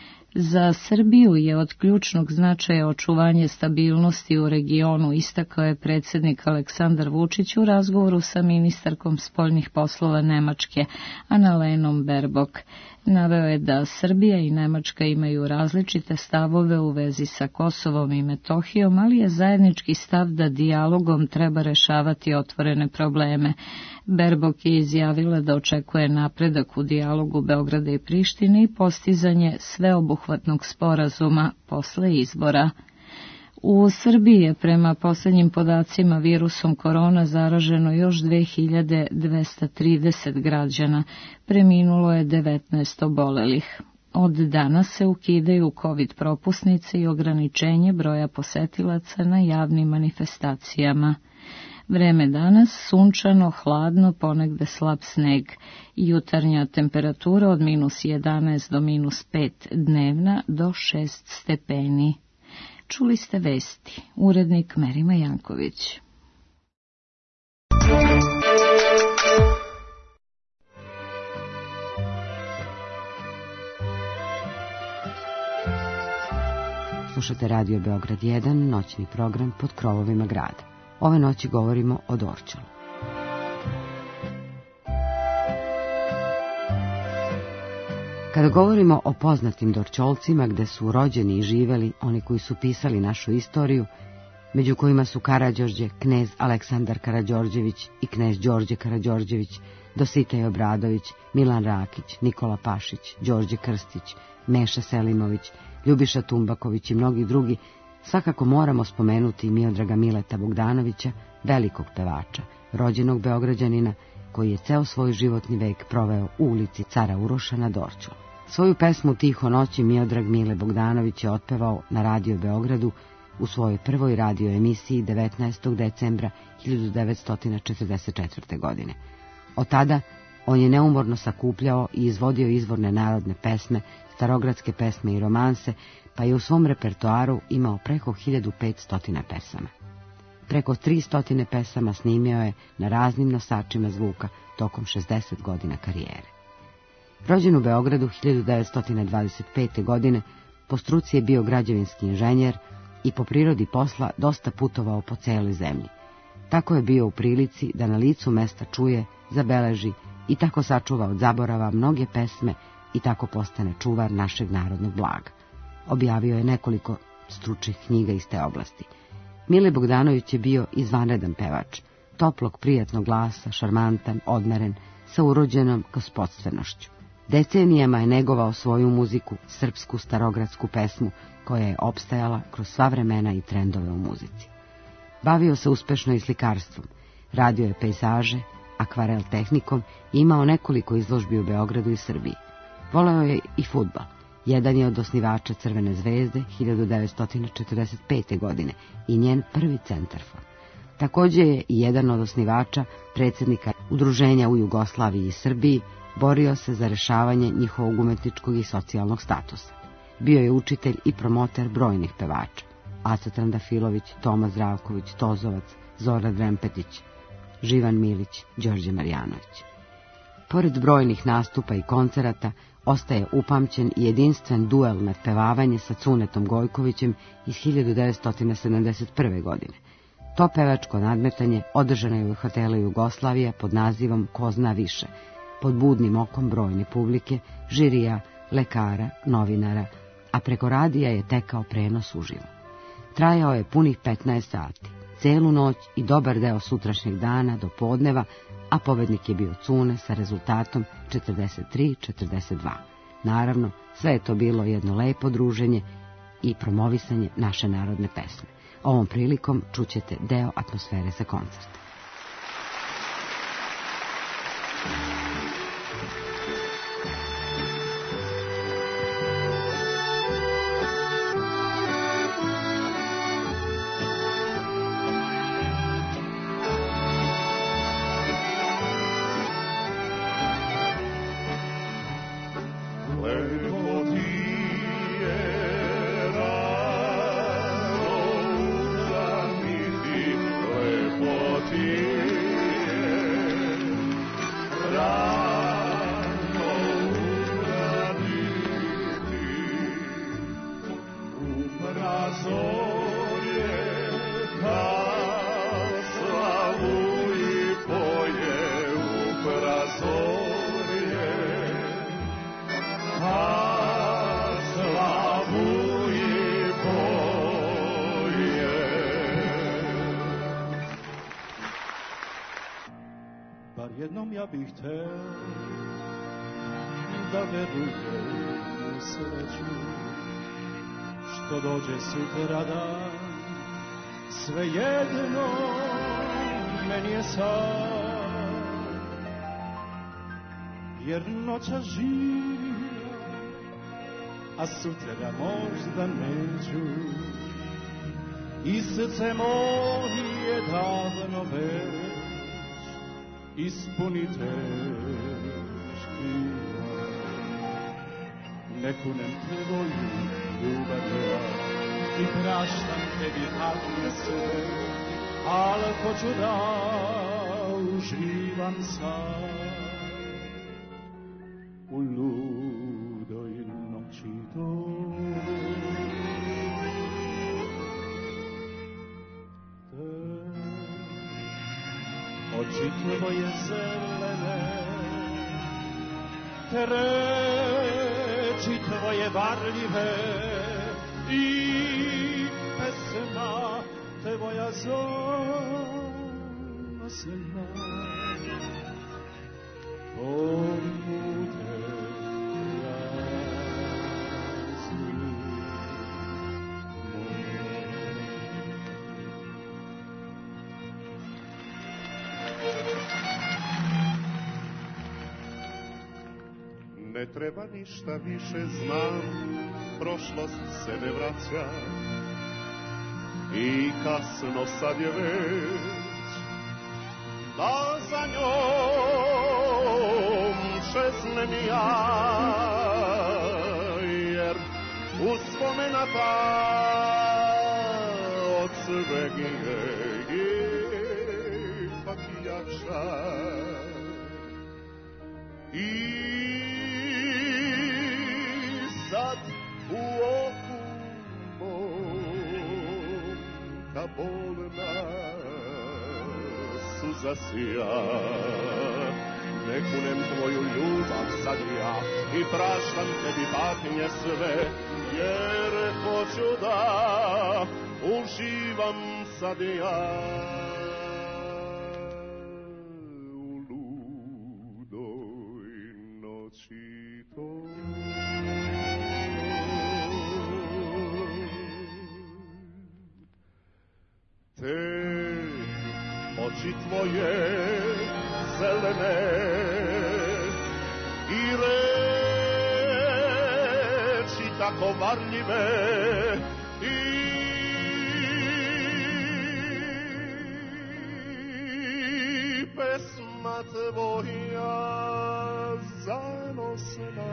Za Srbiju je od ključnog značaja očuvanje stabilnosti u regionu, istakao je predsjednik Aleksandar Vučić u razgovoru sa ministarkom spoljnih poslova Nemačke, Annalenom Baerbock. Naveo je da Srbija i Nemačka imaju različite stavove u vezi sa Kosovom i Metohijom, ali je zajednički stav da dijalogom treba rešavati otvorene probleme. Baerbock je izjavila da očekuje napredak u dijalogu Beograda i Prištine i postizanje sveobuhvatnog sporazuma posle izbora. U Srbiji je prema posljednjim podacima virusom korona zaraženo još dve hiljade dvesta trideset građana, preminulo je devetnaest obolelih. Od danas se ukidaju COVID propusnice i ograničenje broja posetilaca na javnim manifestacijama. Vreme danas sunčano, hladno, ponegde slab sneg. Jutarnja temperatura od minus jedanaest do minus pet, dnevna do šest stepeni. Čuli ste vesti. Urednik Merima Janković. Slušate Radio Beograd jedan, noćni program Pod krovovima grada. Ove noći govorimo o Dorćolu. Kada govorimo o poznatim Dorćolcima gde su rođeni i živeli oni koji su pisali našu istoriju, među kojima su Karađorđe, knez Aleksandar Karađorđević i knez Đorđe Karađorđević, Dositej Obradović, Milan Rakić, Nikola Pašić, Đorđe Krstić, Meša Selimović, Ljubiša Tumbaković i mnogi drugi, svakako moramo spomenuti i Miodraga Mileta Bogdanovića, velikog pevača, rođenog Beograđanina, koji je ceo svoj životni vek proveo u ulici Cara Uroša na Dorćolu. Svoju pesmu Tiho noći Miodrag Mile Bogdanović je otpevao na Radio Beogradu u svojoj prvoj radio emisiji devetnaestog decembra hiljadu devetsto četrdeset četvrte. godine. Od tada on je neumorno sakupljao i izvodio izvorne narodne pesme, starogradske pesme i romanse, pa je u svom repertoaru imao preko hiljadu petsto pesama. Preko tristo pesama snimio je na raznim nosačima zvuka tokom šezdeset godina karijere. Rođen u Beogradu hiljadu devetsto dvadeset pete. godine, po struci je bio građevinski inženjer i po prirodi posla dosta putovao po celoj zemlji. Tako je bio u prilici da na licu mesta čuje, zabeleži i tako sačuva od zaborava mnoge pesme i tako postane čuvar našeg narodnog blaga. Objavio je nekoliko stručnih knjiga iz te oblasti. Mile Bogdanović je bio izvanredan pevač, toplog, prijatnog glasa, šarmantan, odmeren, sa urođenom gospodstvenošću. Decenijama je negovao svoju muziku, srpsku starogradsku pesmu, koja je opstajala kroz sva vremena i trendove u muzici. Bavio se uspešno i slikarstvom, radio je pejzaže, akvarel tehnikom i imao nekoliko izložbi u Beogradu i Srbiji. Voleo je i fudbal. Jedan je od osnivača Crvene zvezde hiljadu devetsto četrdeset pete. godine i njen prvi centarfor. Također je i jedan od osnivača, predsjednika udruženja u Jugoslaviji i Srbiji, borio se za rešavanje njihovog umetničkog i socijalnog statusa. Bio je učitelj i promoter brojnih pevača: Aca Trandafilović, Toma Zdravković, Tozovac, Zora Drempetić, Živan Milić, Đorđe Marjanović. Pored brojnih nastupa i koncerata, ostaje upamćen i jedinstven duel nadpevavanje sa Cunetom Gojkovićem iz hiljadu devetsto sedamdeset prve. godine. To pevačko nadmetanje održano je u hotelu Jugoslavija pod nazivom Ko zna više, pod budnim okom brojne publike, žirija, lekara, novinara, a preko radija je tekao prenos uživo. Trajao je punih petnaest sati, celu noć i dobar deo sutrašnjeg dana do podneva, a pobednik je bio Cune sa rezultatom četrdeset tri četrdeset dva. Naravno, sve je to bilo jedno lepo druženje i promovisanje naše narodne pesme. Ovom prilikom čućete deo atmosfere sa koncerta. Jednom ja bih hteo da verujem u sreću, što dođe sutra dan, svejedno meni je sad, jer noća živa, a sutra možda neću, i srce moje davno već ispunite štiva. Ne kunem tvoju ljubav ja i praštam tebi tako sve, ali hoću da uživam sad u ludoj noći toj. Oči tvoje zelene, te reči tvoje varljive i pesma tvoja zona se na pomute razni Ne treba ništa više, znam, prošlost se ne vraća i kasno sad je već da za njom čeznem ja, jer uspomena ta od sveg je ipak jača. I sad u oku mom ta bolna suza sija, ne kunem tvoju ljubav sad ja i praštam tebi patnje sve, jer hoću da uživam sad ja. Oči tvoje zelene i reči tako varljive i pesma tvoja zanosna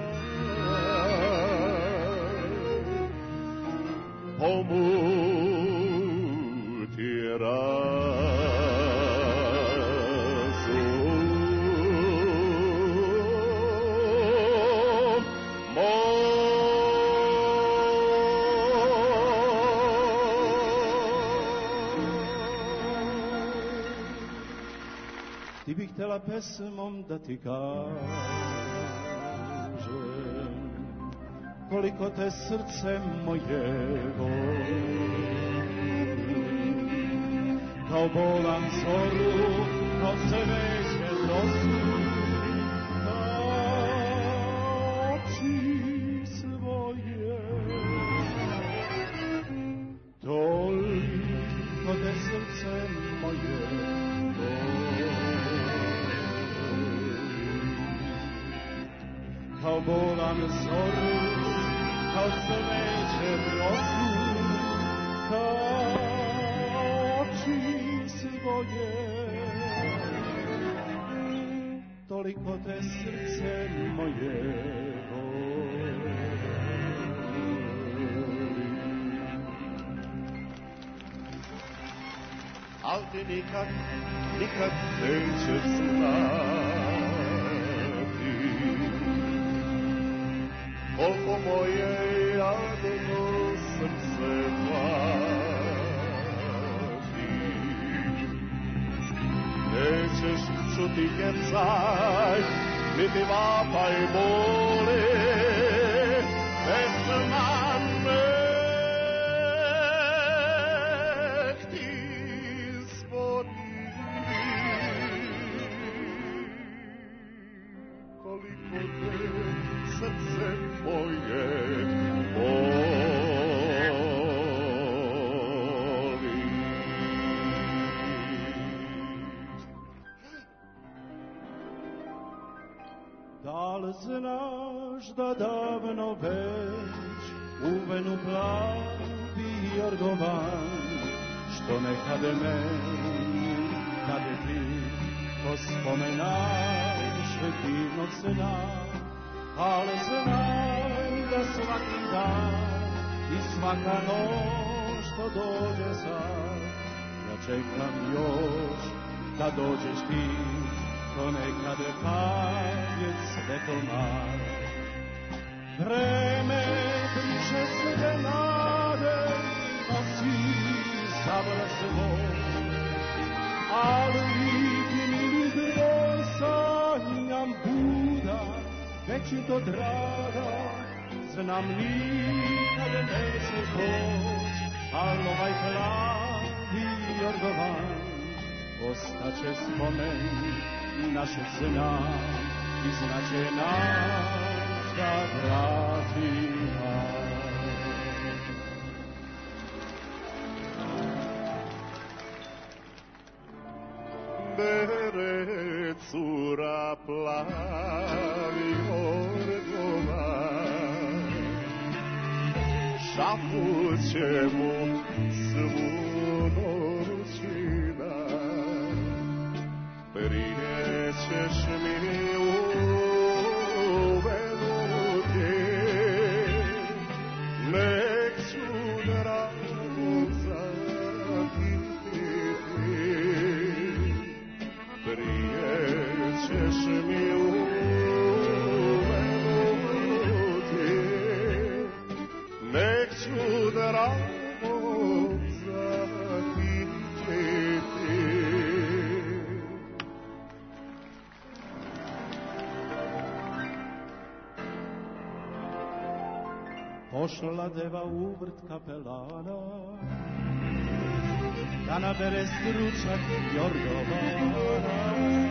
pomutira Ti bih htjela pesmom da ti kažem koliko te srce moje voli, kao bolan zoru, kao cveće rosu, oči svoje. Toliko te srce moje voli, kao bolan zoru, kao cveće rosu, kao oči svoje. Toliko te srce moje voli. Al ti nikad, nikad nećeš znati koliko moje jadno srce pati. Nećeš čuti jecaj, niti vapaj boli, pesma nek ti zvoni. Koliko te srce moje voli. Da li znaš da davno već u venu plavi jorgovan, što nekade meni, kada ti ko spomenaš divnog sna, ali znaj da svaki dan i svaka noć što dođe sad, ja čekam još da dođeš ti, ko nekade pavjet svetomar. Vreme briše sve nade, nosi zabrasno, ali ti mili broj sanjam buda, već i do draga, znam nikada nećeš doć, ali ovaj plan Jorgovan, ostaće spomen našeg sna i znaće nas da vrati nas. Bere cura plavi Jorgovan, šapuće mu svu noć i dan. Prinećeš mi uvenuti, nek ću dragog zakititi. Prinećeš mi uvenuti, nek ću dragog zakititi. Pošla deva u vrt kapelana, da nabere stručak Jorgovana.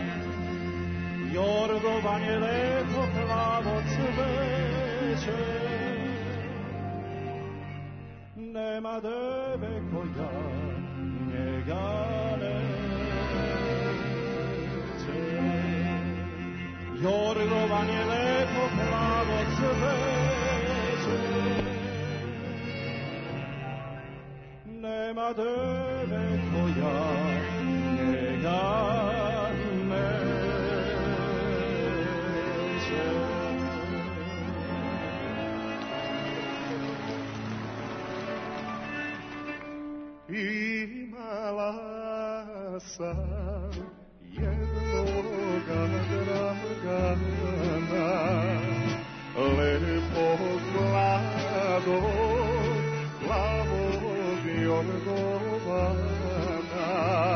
Jorgovan je lepo plavo cveće, nema deve koja njega neće. Jorgovan je lepo plavo cveće, nema deve koja njega neće. Imala sam jednoga dragana, lepog mladog, plavog Jorgovana,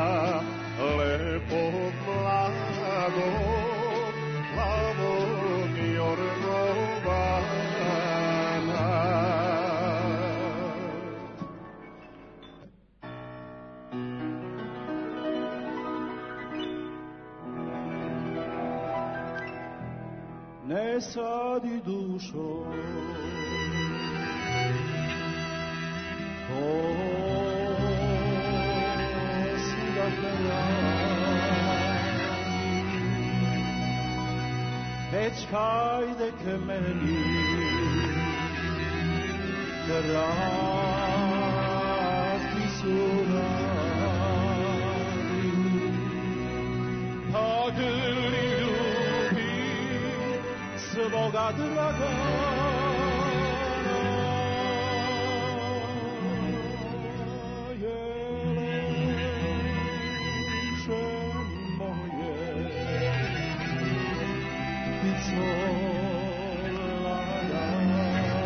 lepog mladog, plavog Jorgovana. Ne sadi dušo, to si dakle ja, već hajde ke meni, kratki su radi, pa grli svoga dragana, jelenče moje, ptico lagana.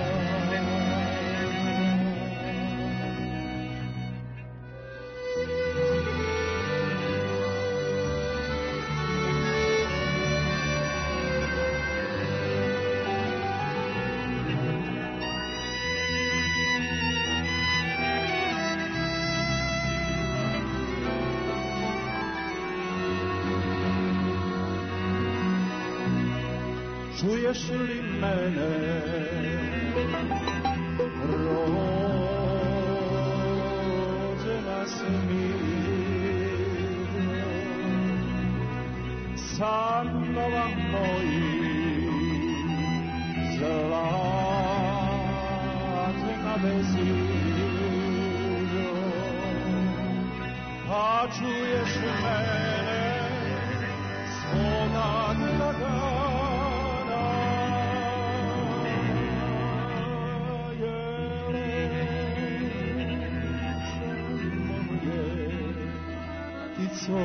Čuješ li mene, rođena smirno, sanova mojih, zlatna vezino, a čuješ mene, svoga dragana, ptico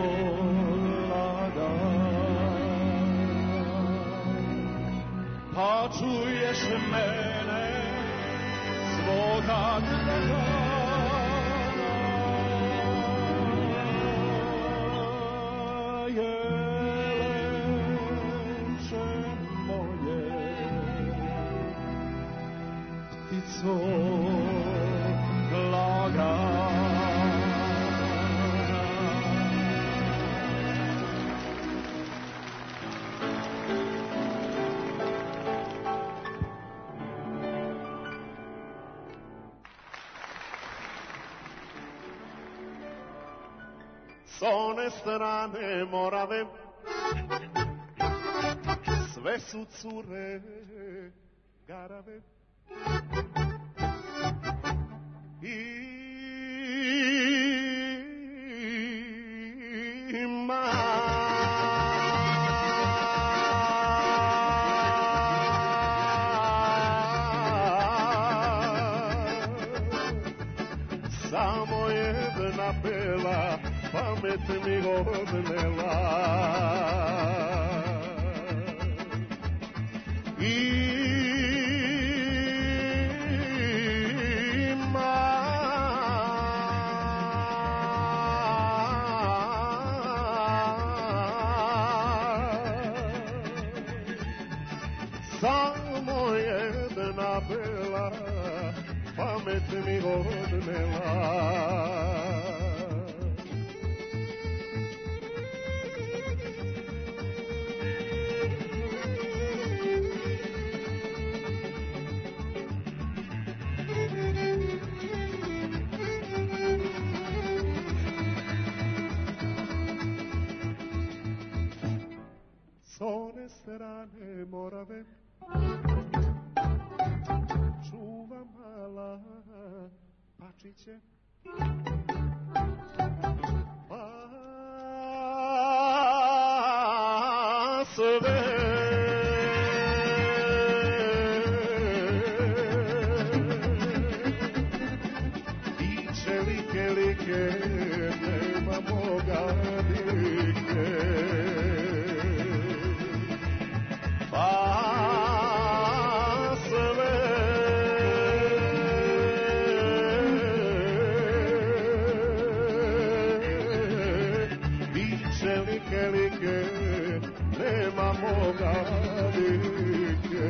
lagana, pa čuješ mene, svoga dragana, jelenče moje, ptico lagana. S one strane Morave sve su cure garave ima samo jedna bela pamet mi odnela samo jedna bela pamet mi odnela. S one strane Morave čuva mala pačiće, pa sve tiče like like nema moga dike. Nema moga dike.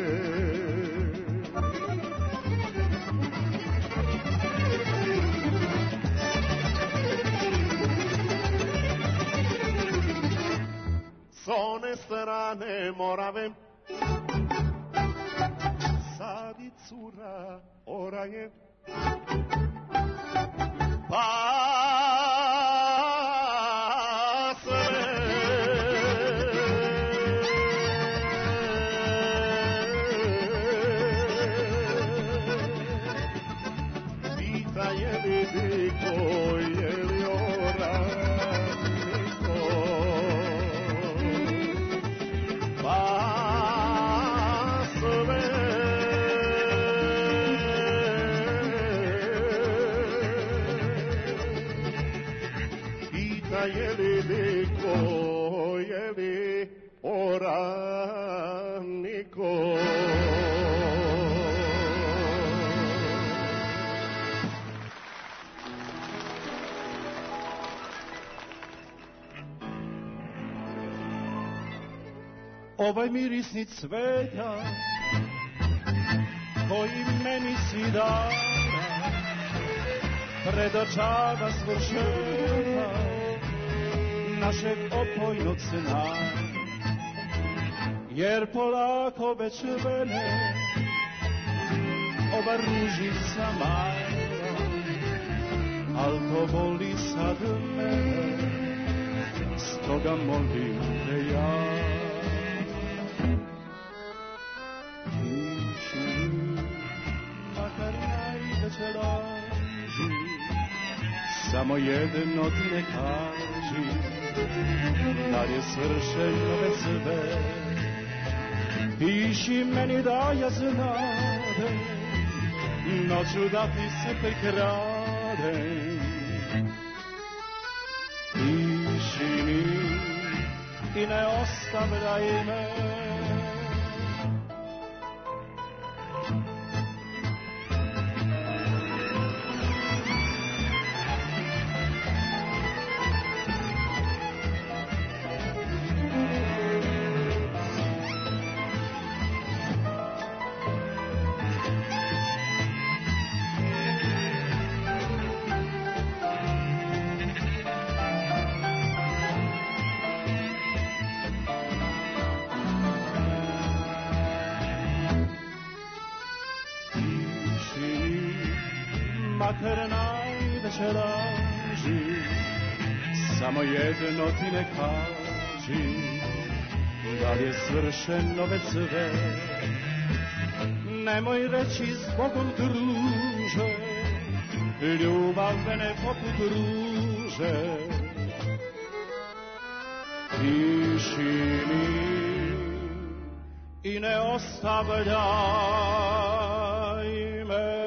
S one strane Morave sadi cura oraje, pa je li niko, je li oraniko. Ovaj mirisni cveta koji meni si dala predočava svršetak našeg opojnog sna, jer polako već vene ova ružica mala, al to boli sad mene, stoga molim te ja. Piši, makar najveće laži, samo jedno ti ne kaži, kad je svršeno već sve. Piši meni da ja znadem, noću da ti se prikradem. Piši mi i ne ostavljaj me. makar najveće laži, samo jedno ti ne kaži, da li je svršeno već sve. Nemoj reći zbogom druže, ljubav mene poput ruže. Piši mi i ne ostavljaj me.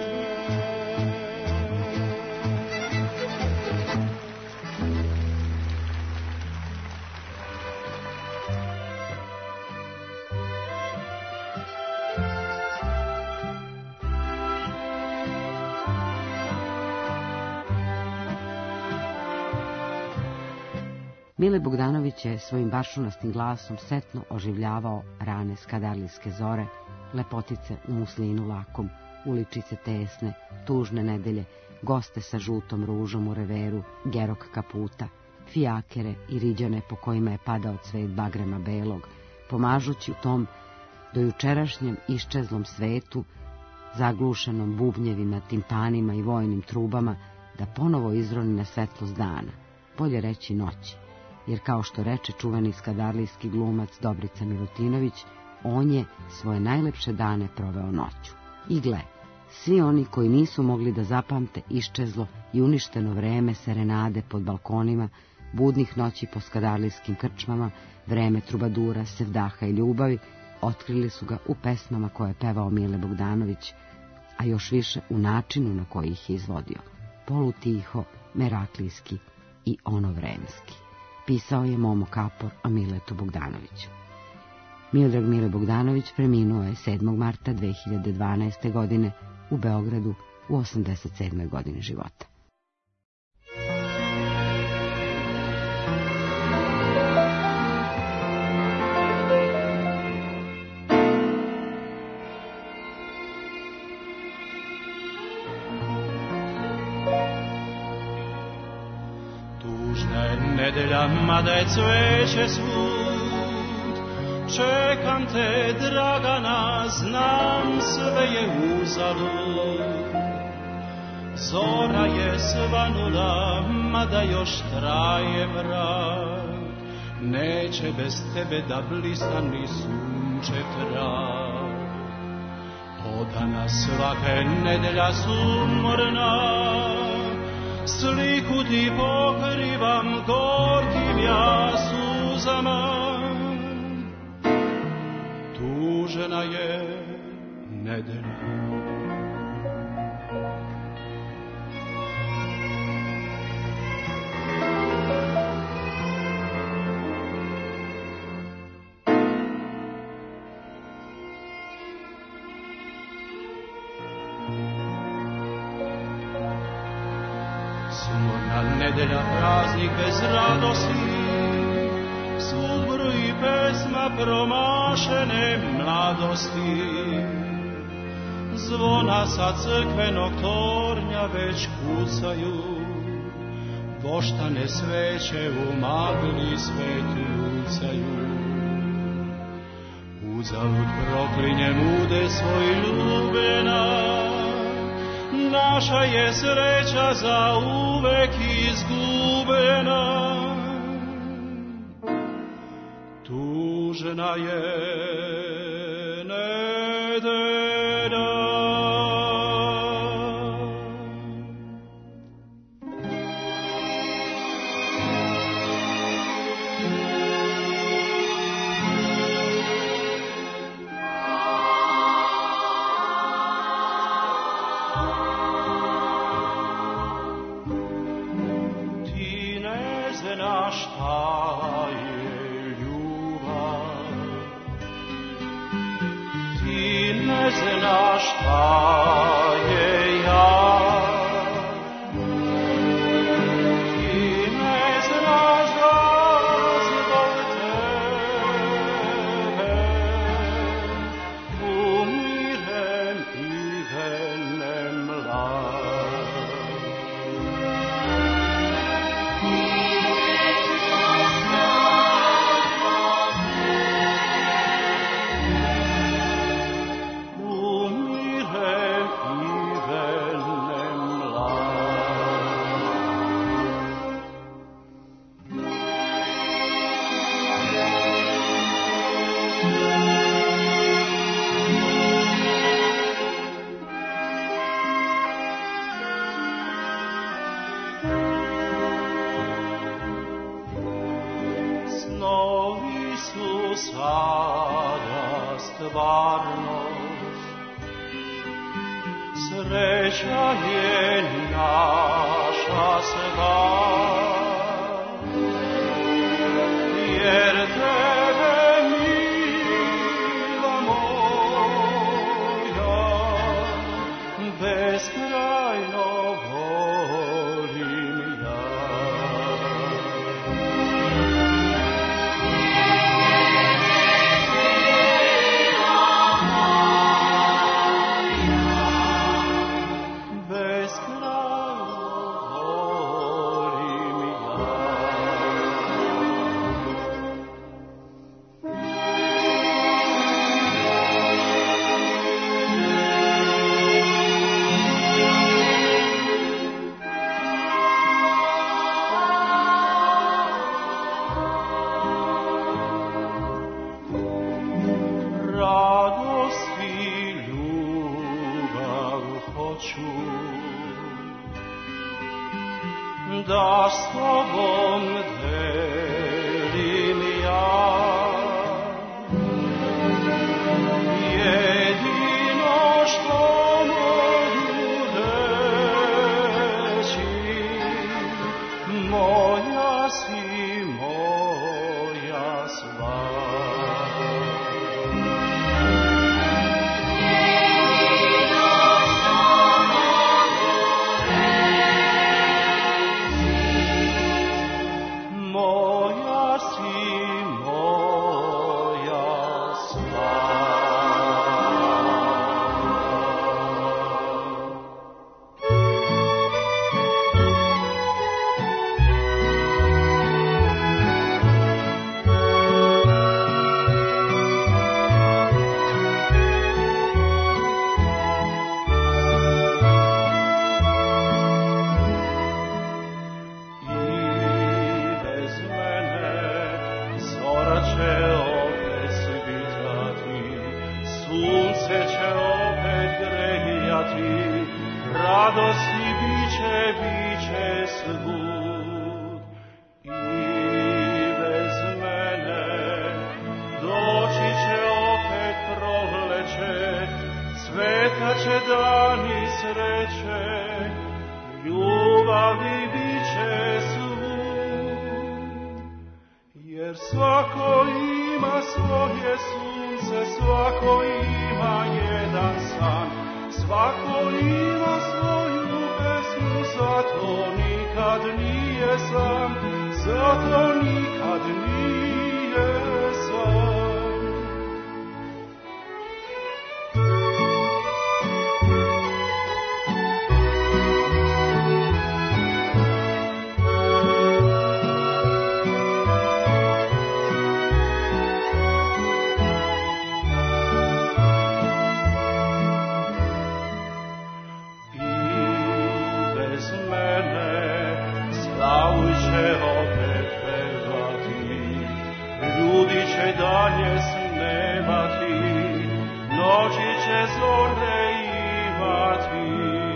Mile Bogdanović je svojim baršunastim glasom setno oživljavao rane skadarlijske zore, lepotice u muslinu lakom, uličice tesne, tužne nedelje, goste sa žutom ružom u reveru, gerok kaputa, fijakere i riđane po kojima je padao cvet bagrema belog, pomažući u tom dojučerašnjem iščezlom svetu, zaglušenom bubnjevima, timpanima i vojnim trubama, da ponovo izroni na svetlost dana, bolje reći noći. Jer kao što reče čuveni skadarlijski glumac Dobrica Milutinović, on je svoje najlepše dane proveo noću. I gle, svi oni koji nisu mogli da zapamte iščezlo i uništeno vreme serenade pod balkonima, budnih noći po skadarlijskim krčmama, vreme trubadura, sevdaha i ljubavi, otkrili su ga u pesmama koje je pevao Mile Bogdanović, a još više u načinu na koji ih je izvodio, polutiho, meraklijski i onovremski. Pisao je Momo Kapor o Miletu Bogdanoviću. Miodrag Mile Bogdanović preminuo je sedmog marta dve hiljade dvanaeste. godine u Beogradu u osamdeset sedmoj godini života. Nedelja, mada je cveće svud, čekam te, Dragana, znam sve je uzalud. Zora je svanula, mada još traje mrak, neće bez tebe da blista ni sunče trak. Odana svaka nedelja sumorna, sliku ti pokrivam gorkim ja suzama. Tužena je nedelja. Nedelja, praznik bez radosti, svud bruji pesma promašene mladosti. Zvona sa crkvenog tornja već kucaju, voštane sveće u magli svet lucaju. Uzalud proklinjem ude svoj ljubena, naša je sreća za uvek izgubena. Tužna je nedelja. sada stvarnost. Sreća je naša sva, jer tebe mila moja beskrajno volim ja. Da s tobom delim ja, jedino što mogu reći, moja si, moja sva. Radosti biće, biće svud i bez mene doći će opet proleće, cvetaće dani sreće, ljubavi biće svud. Jer svako ima svoje sunce, svako ima jedan san, svako ima svoju pesmu, zato nikad nije sam, zato nikad nije sam. Dalje snemati, noći će zore imati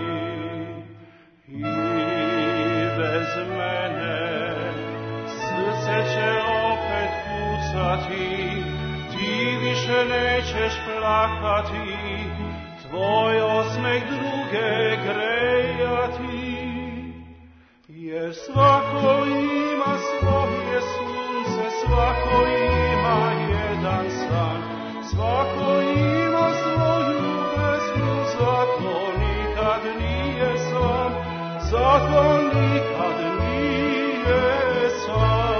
i bez mene srce će opet kucati, ti više nećeš plakati, tvoj osmeh druge grejati, jer svako ima svoje sunce, svako ima jedan san, svako ima svoju pesmu, zato nikad nije sam, zato nikad nije sam.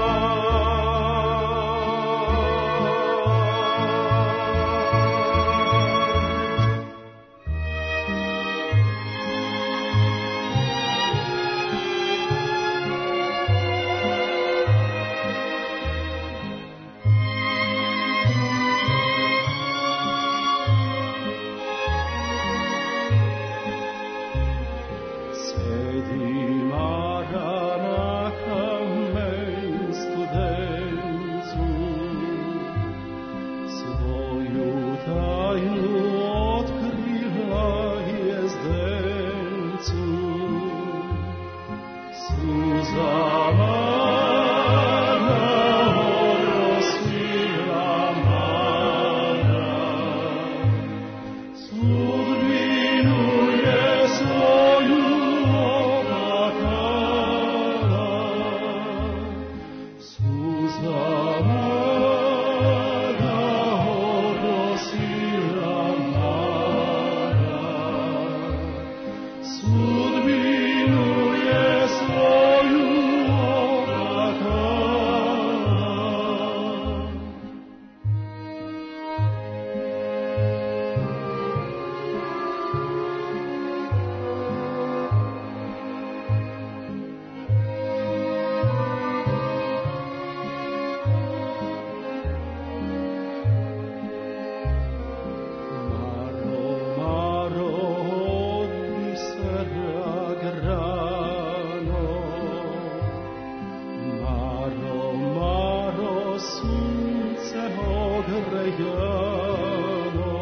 ognjano,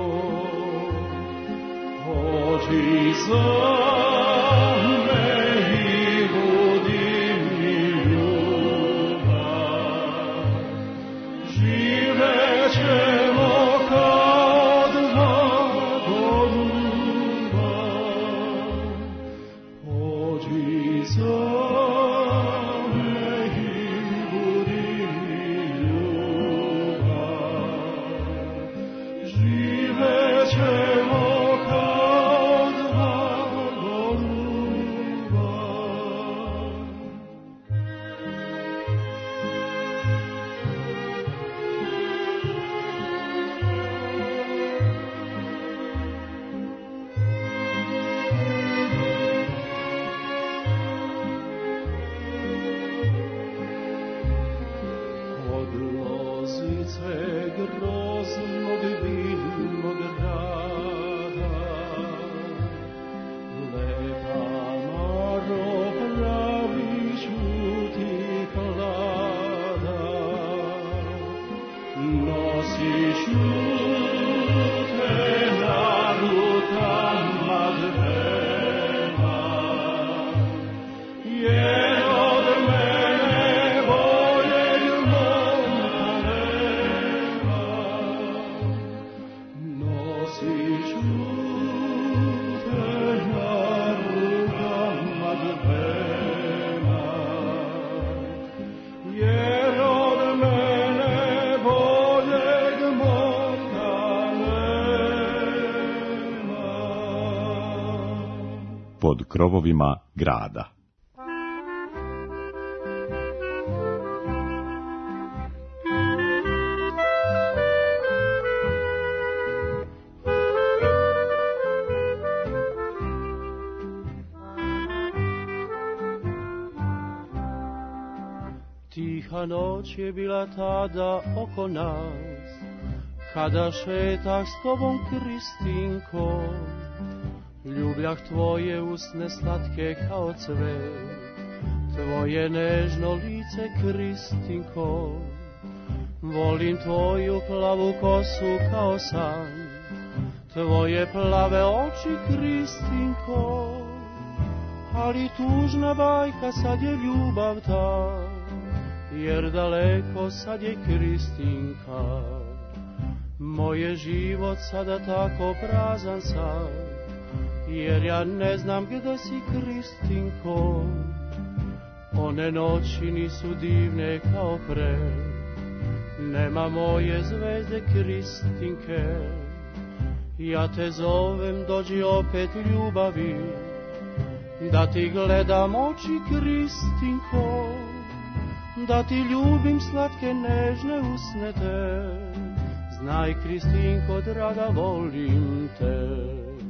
oči za pod krovovima grada. Tiha noć je bila tada oko nas, kada šetah s tobom, Kristinko. Ljubljah tvoje usne slatke kao cvet, tvoje nežno lice, Kristinko. Volim tvoju plavu kosu kao san, tvoje plave oči, Kristinko. Ali tužna bajka, sad je ljubav ta, jer daleko sad je Kristinka. Moje život sada tako prazan sad, jer ja ne znam gde si, Kristinko. One noći nisu divne kao pre, nema moje zvezde, Kristinke. Ja te zovem, dođi opet ljubavi, da ti gledam oči, Kristinko. Da ti ljubim slatke nežne usne te, znaj, Kristinko draga, volim te.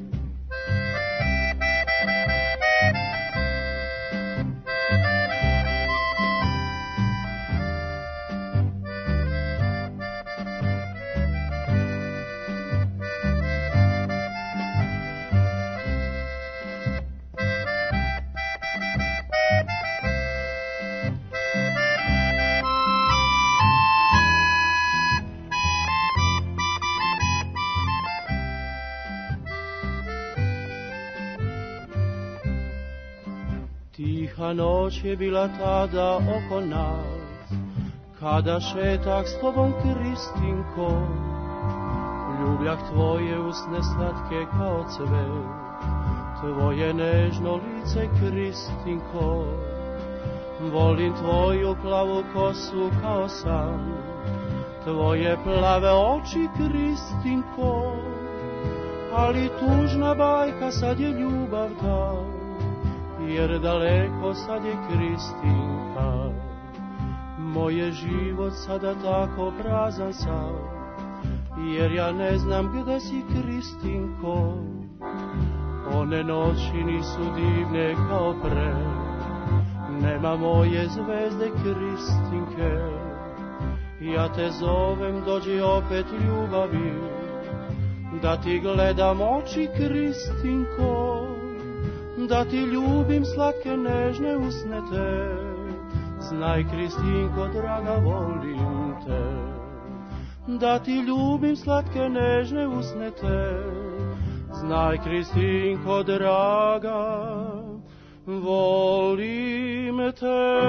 Tiha noć je bila tada oko nas, kada šetah s tobom, Kristinko. Ljubljah tvoje usne slatke kao cvet, tvoje nežno lice, Kristinko. Volim tvoju plavu kosu kao san, tvoje plave oči, Kristinko. Ali tužna bajka, sad je ljubav ta, jer daleko sad je Kristinka. Moje život sada tako prazan sad, jer ja ne znam gde si, Kristinko. One noći nisu divne kao pre, nema moje zvezde, Kristinke. Ja te zovem, dođi opet ljubavi, da ti gledam oči, Kristinko. Da ti ljubim slatke nežne usne te, znaj, Kristinko draga, volim te. da ti ljubim slatke nežne usne te. Znaj, Kristinko draga, volim te.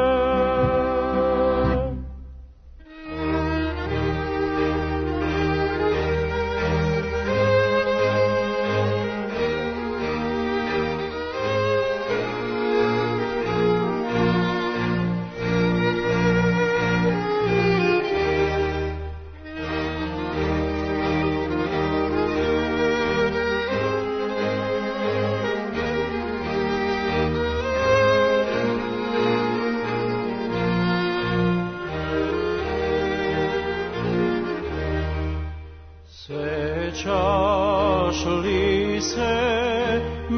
Sećaš li se,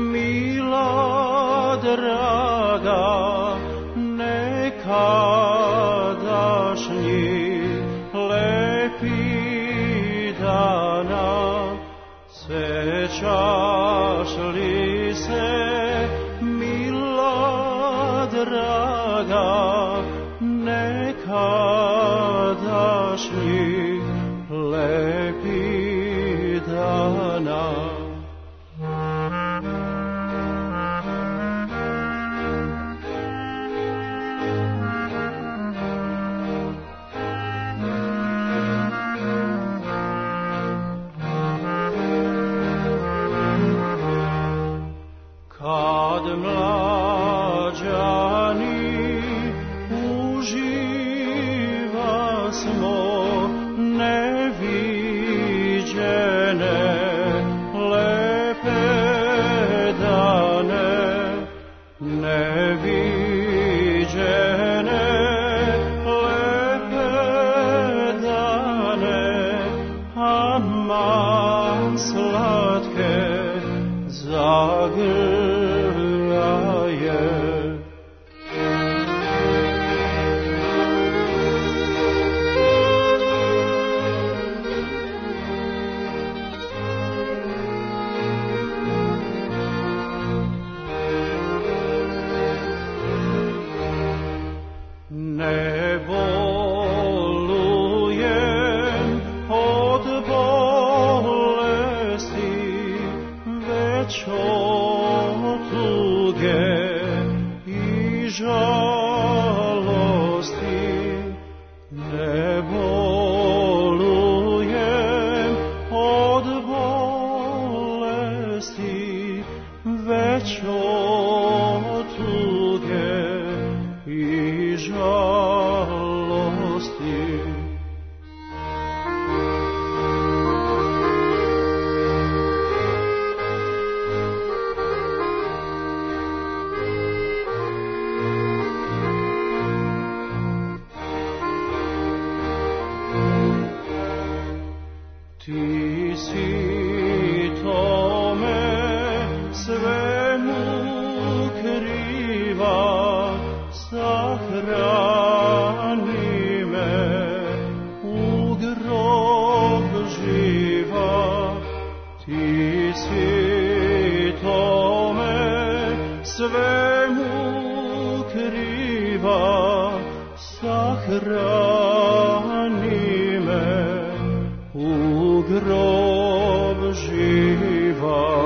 mila draga, nekadašnji lepi dana? Sećaš li se, mila draga, nekadašnji lepi dana? Kad mlađani uživa smo neviđene lepe dane, neviđene lepe dane, aman slatke zagrljaje. Ne bolujem od bolesti, već od tuge i žalosti. Ne bolujem od bolesti, već od tuge i žalosti. Ti si tome svemu kriva, sahrani me u grob živa. Ti si tome svemu kriva, sahrani me u grob živa.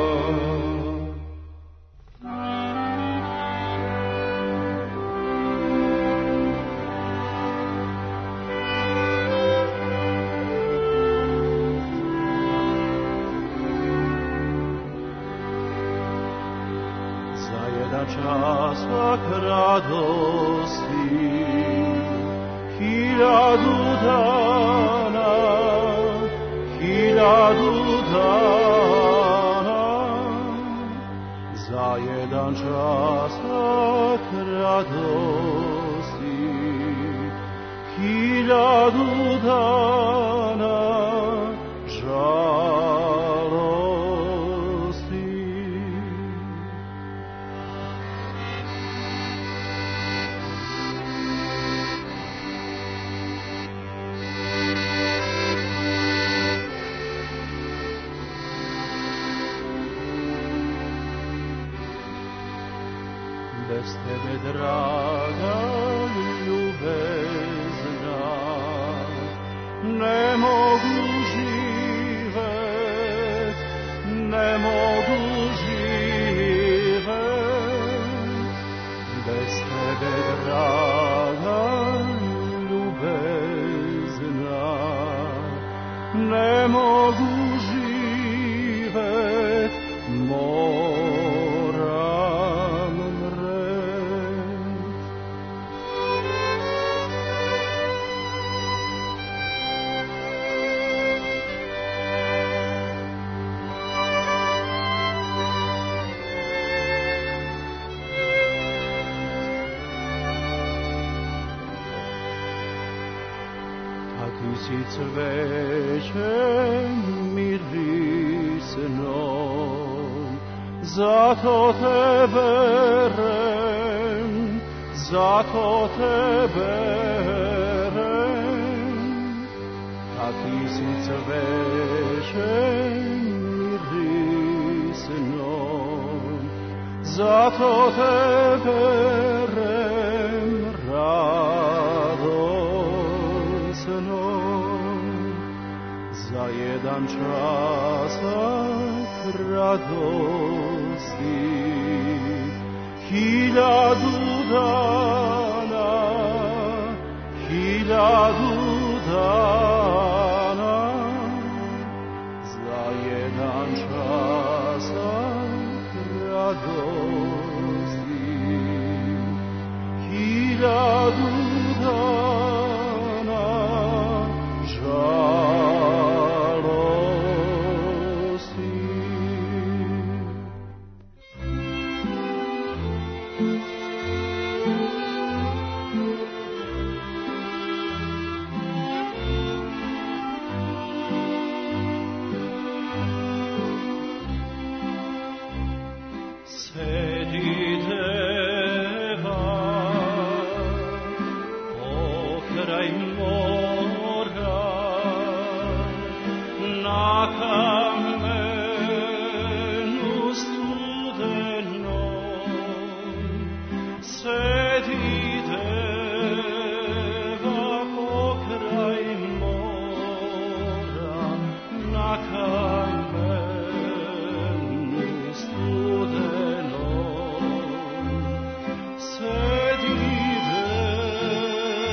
Za jedan časak radosti, hiljadu dana, hiljadu dana. Za jedan časak radosti, hiljadu dana žalosti. Bez tebe, draga ljubezna, ne mogu živjet, ne mogu živjet, bez tebe, draga ljubezna, ne mogu živjet, moram mret. A ti si cveće mirisno, zato te berem, zato te berem. A ti si cveće mirisno, zato te berem radosno. Za jedan časak radosti, hiljadu dana, hiljadu dana. Za jedan časak radosti, hiljadu dana žalosti.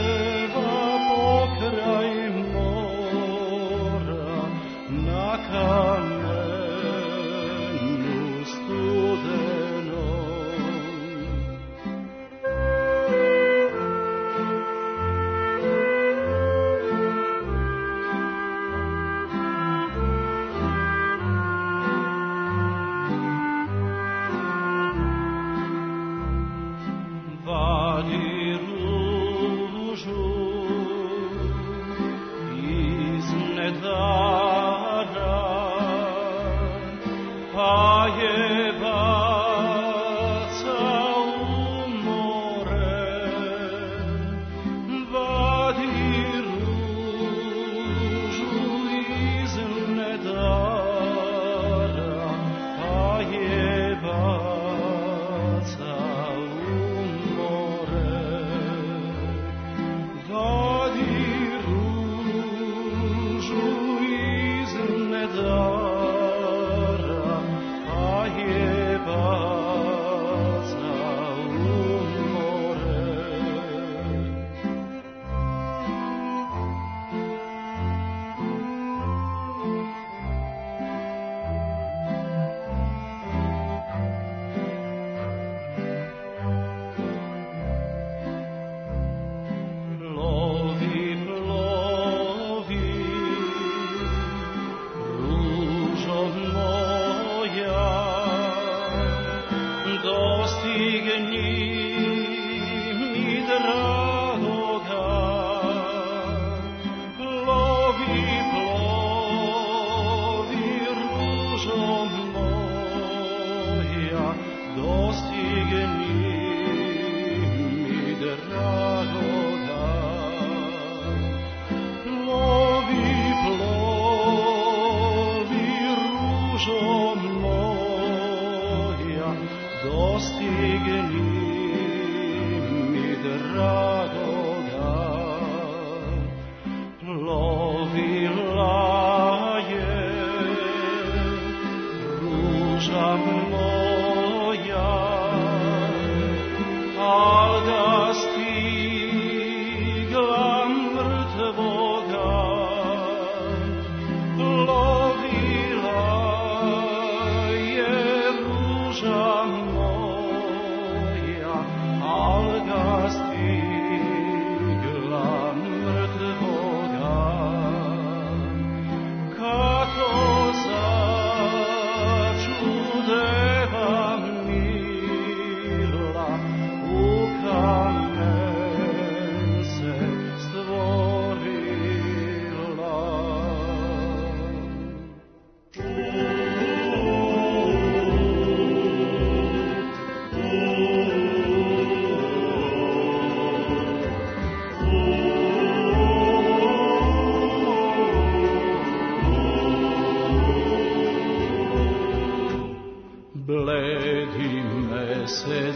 Come.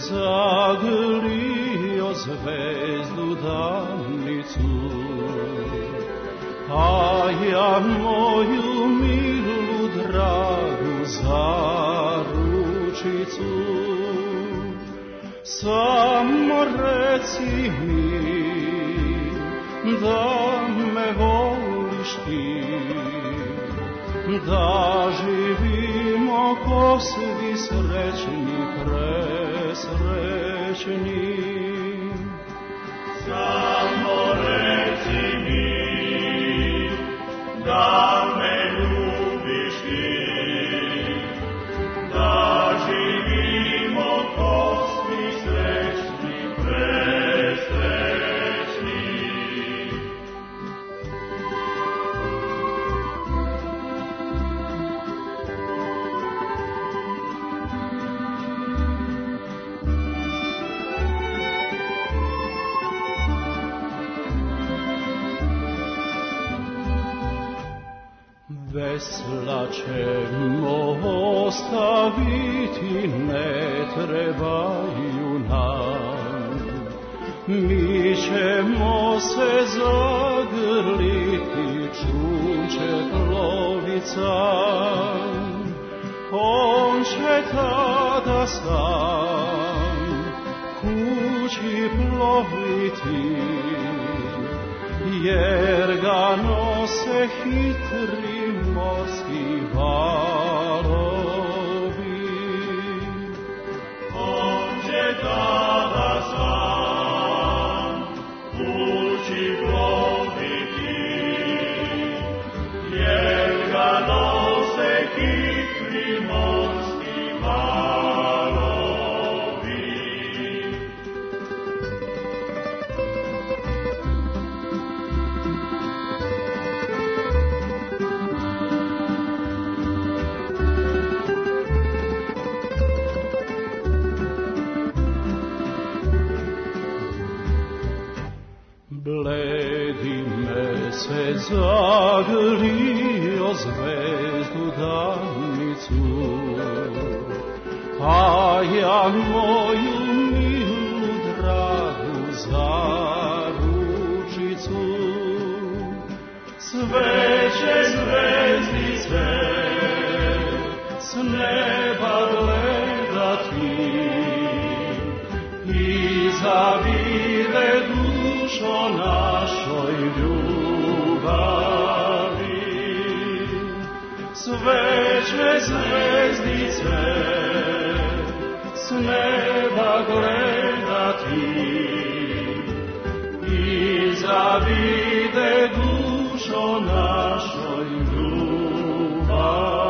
zagrlio zvezdu danicu, a ja moju milu dragu za ručicu. Samo reci mi da me voliš ti, da živimo ko svi srećni, presrećni. Samo reci mi da me ljubiš ti, da živimo ko svi srećni, presrećni. Vesla ćemo ostaviti, ne trebaju nam. Mi ćemo se zagrliti, čunče plovica. On će tada sam kući ploviti, jer ga nose hitri morski valovi. On će tada sam kući ploviti, jer ga nose hitri morski valovi. Bledi mesec zagrlio zvezdu danicu, a ja moju milu dragu za ručicu. Sveće zvezdice s neba gledati i zavide dušo našoj ljubavi. Sveće zvezdice s neba gledati i zavide dušo našoj ljubavi.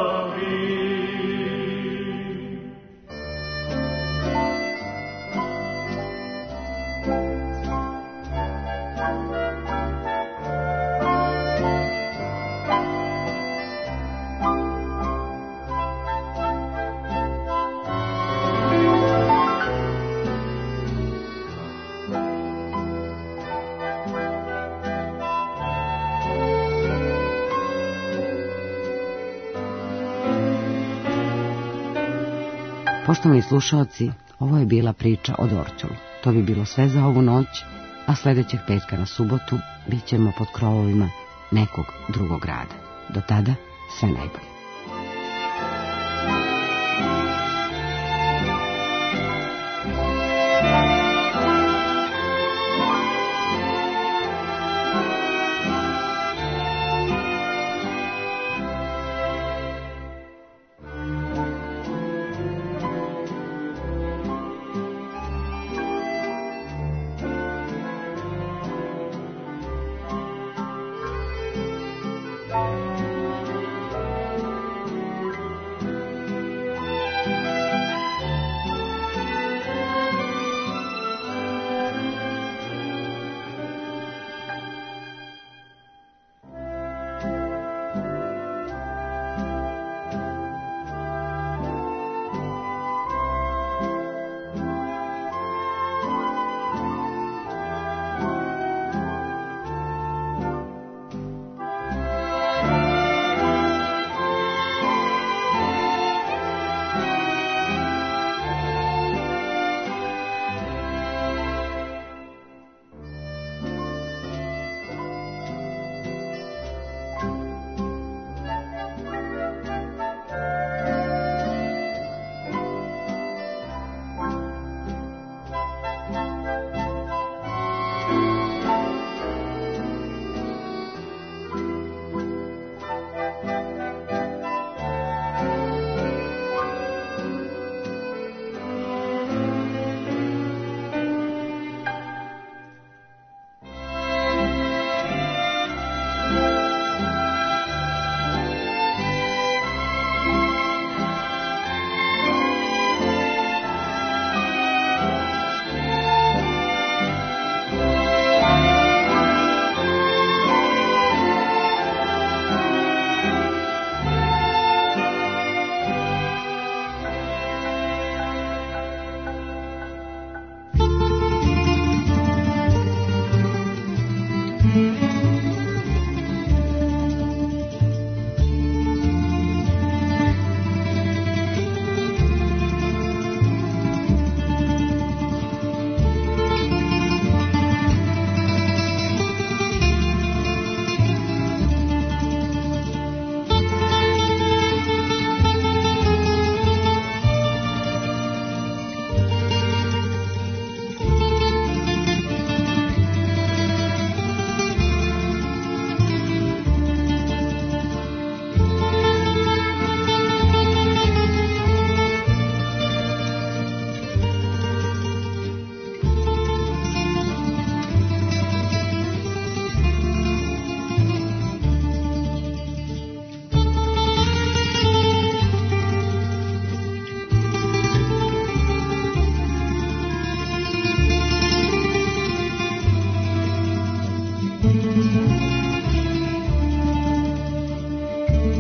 Poštovani slušaoci, ovo je bila priča o Dorćolu. To bi bilo sve za ovu noć, a sljedećeg petka na subotu bit ćemo pod krovovima nekog drugog grada. Do tada, sve najbolje.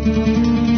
Thank you.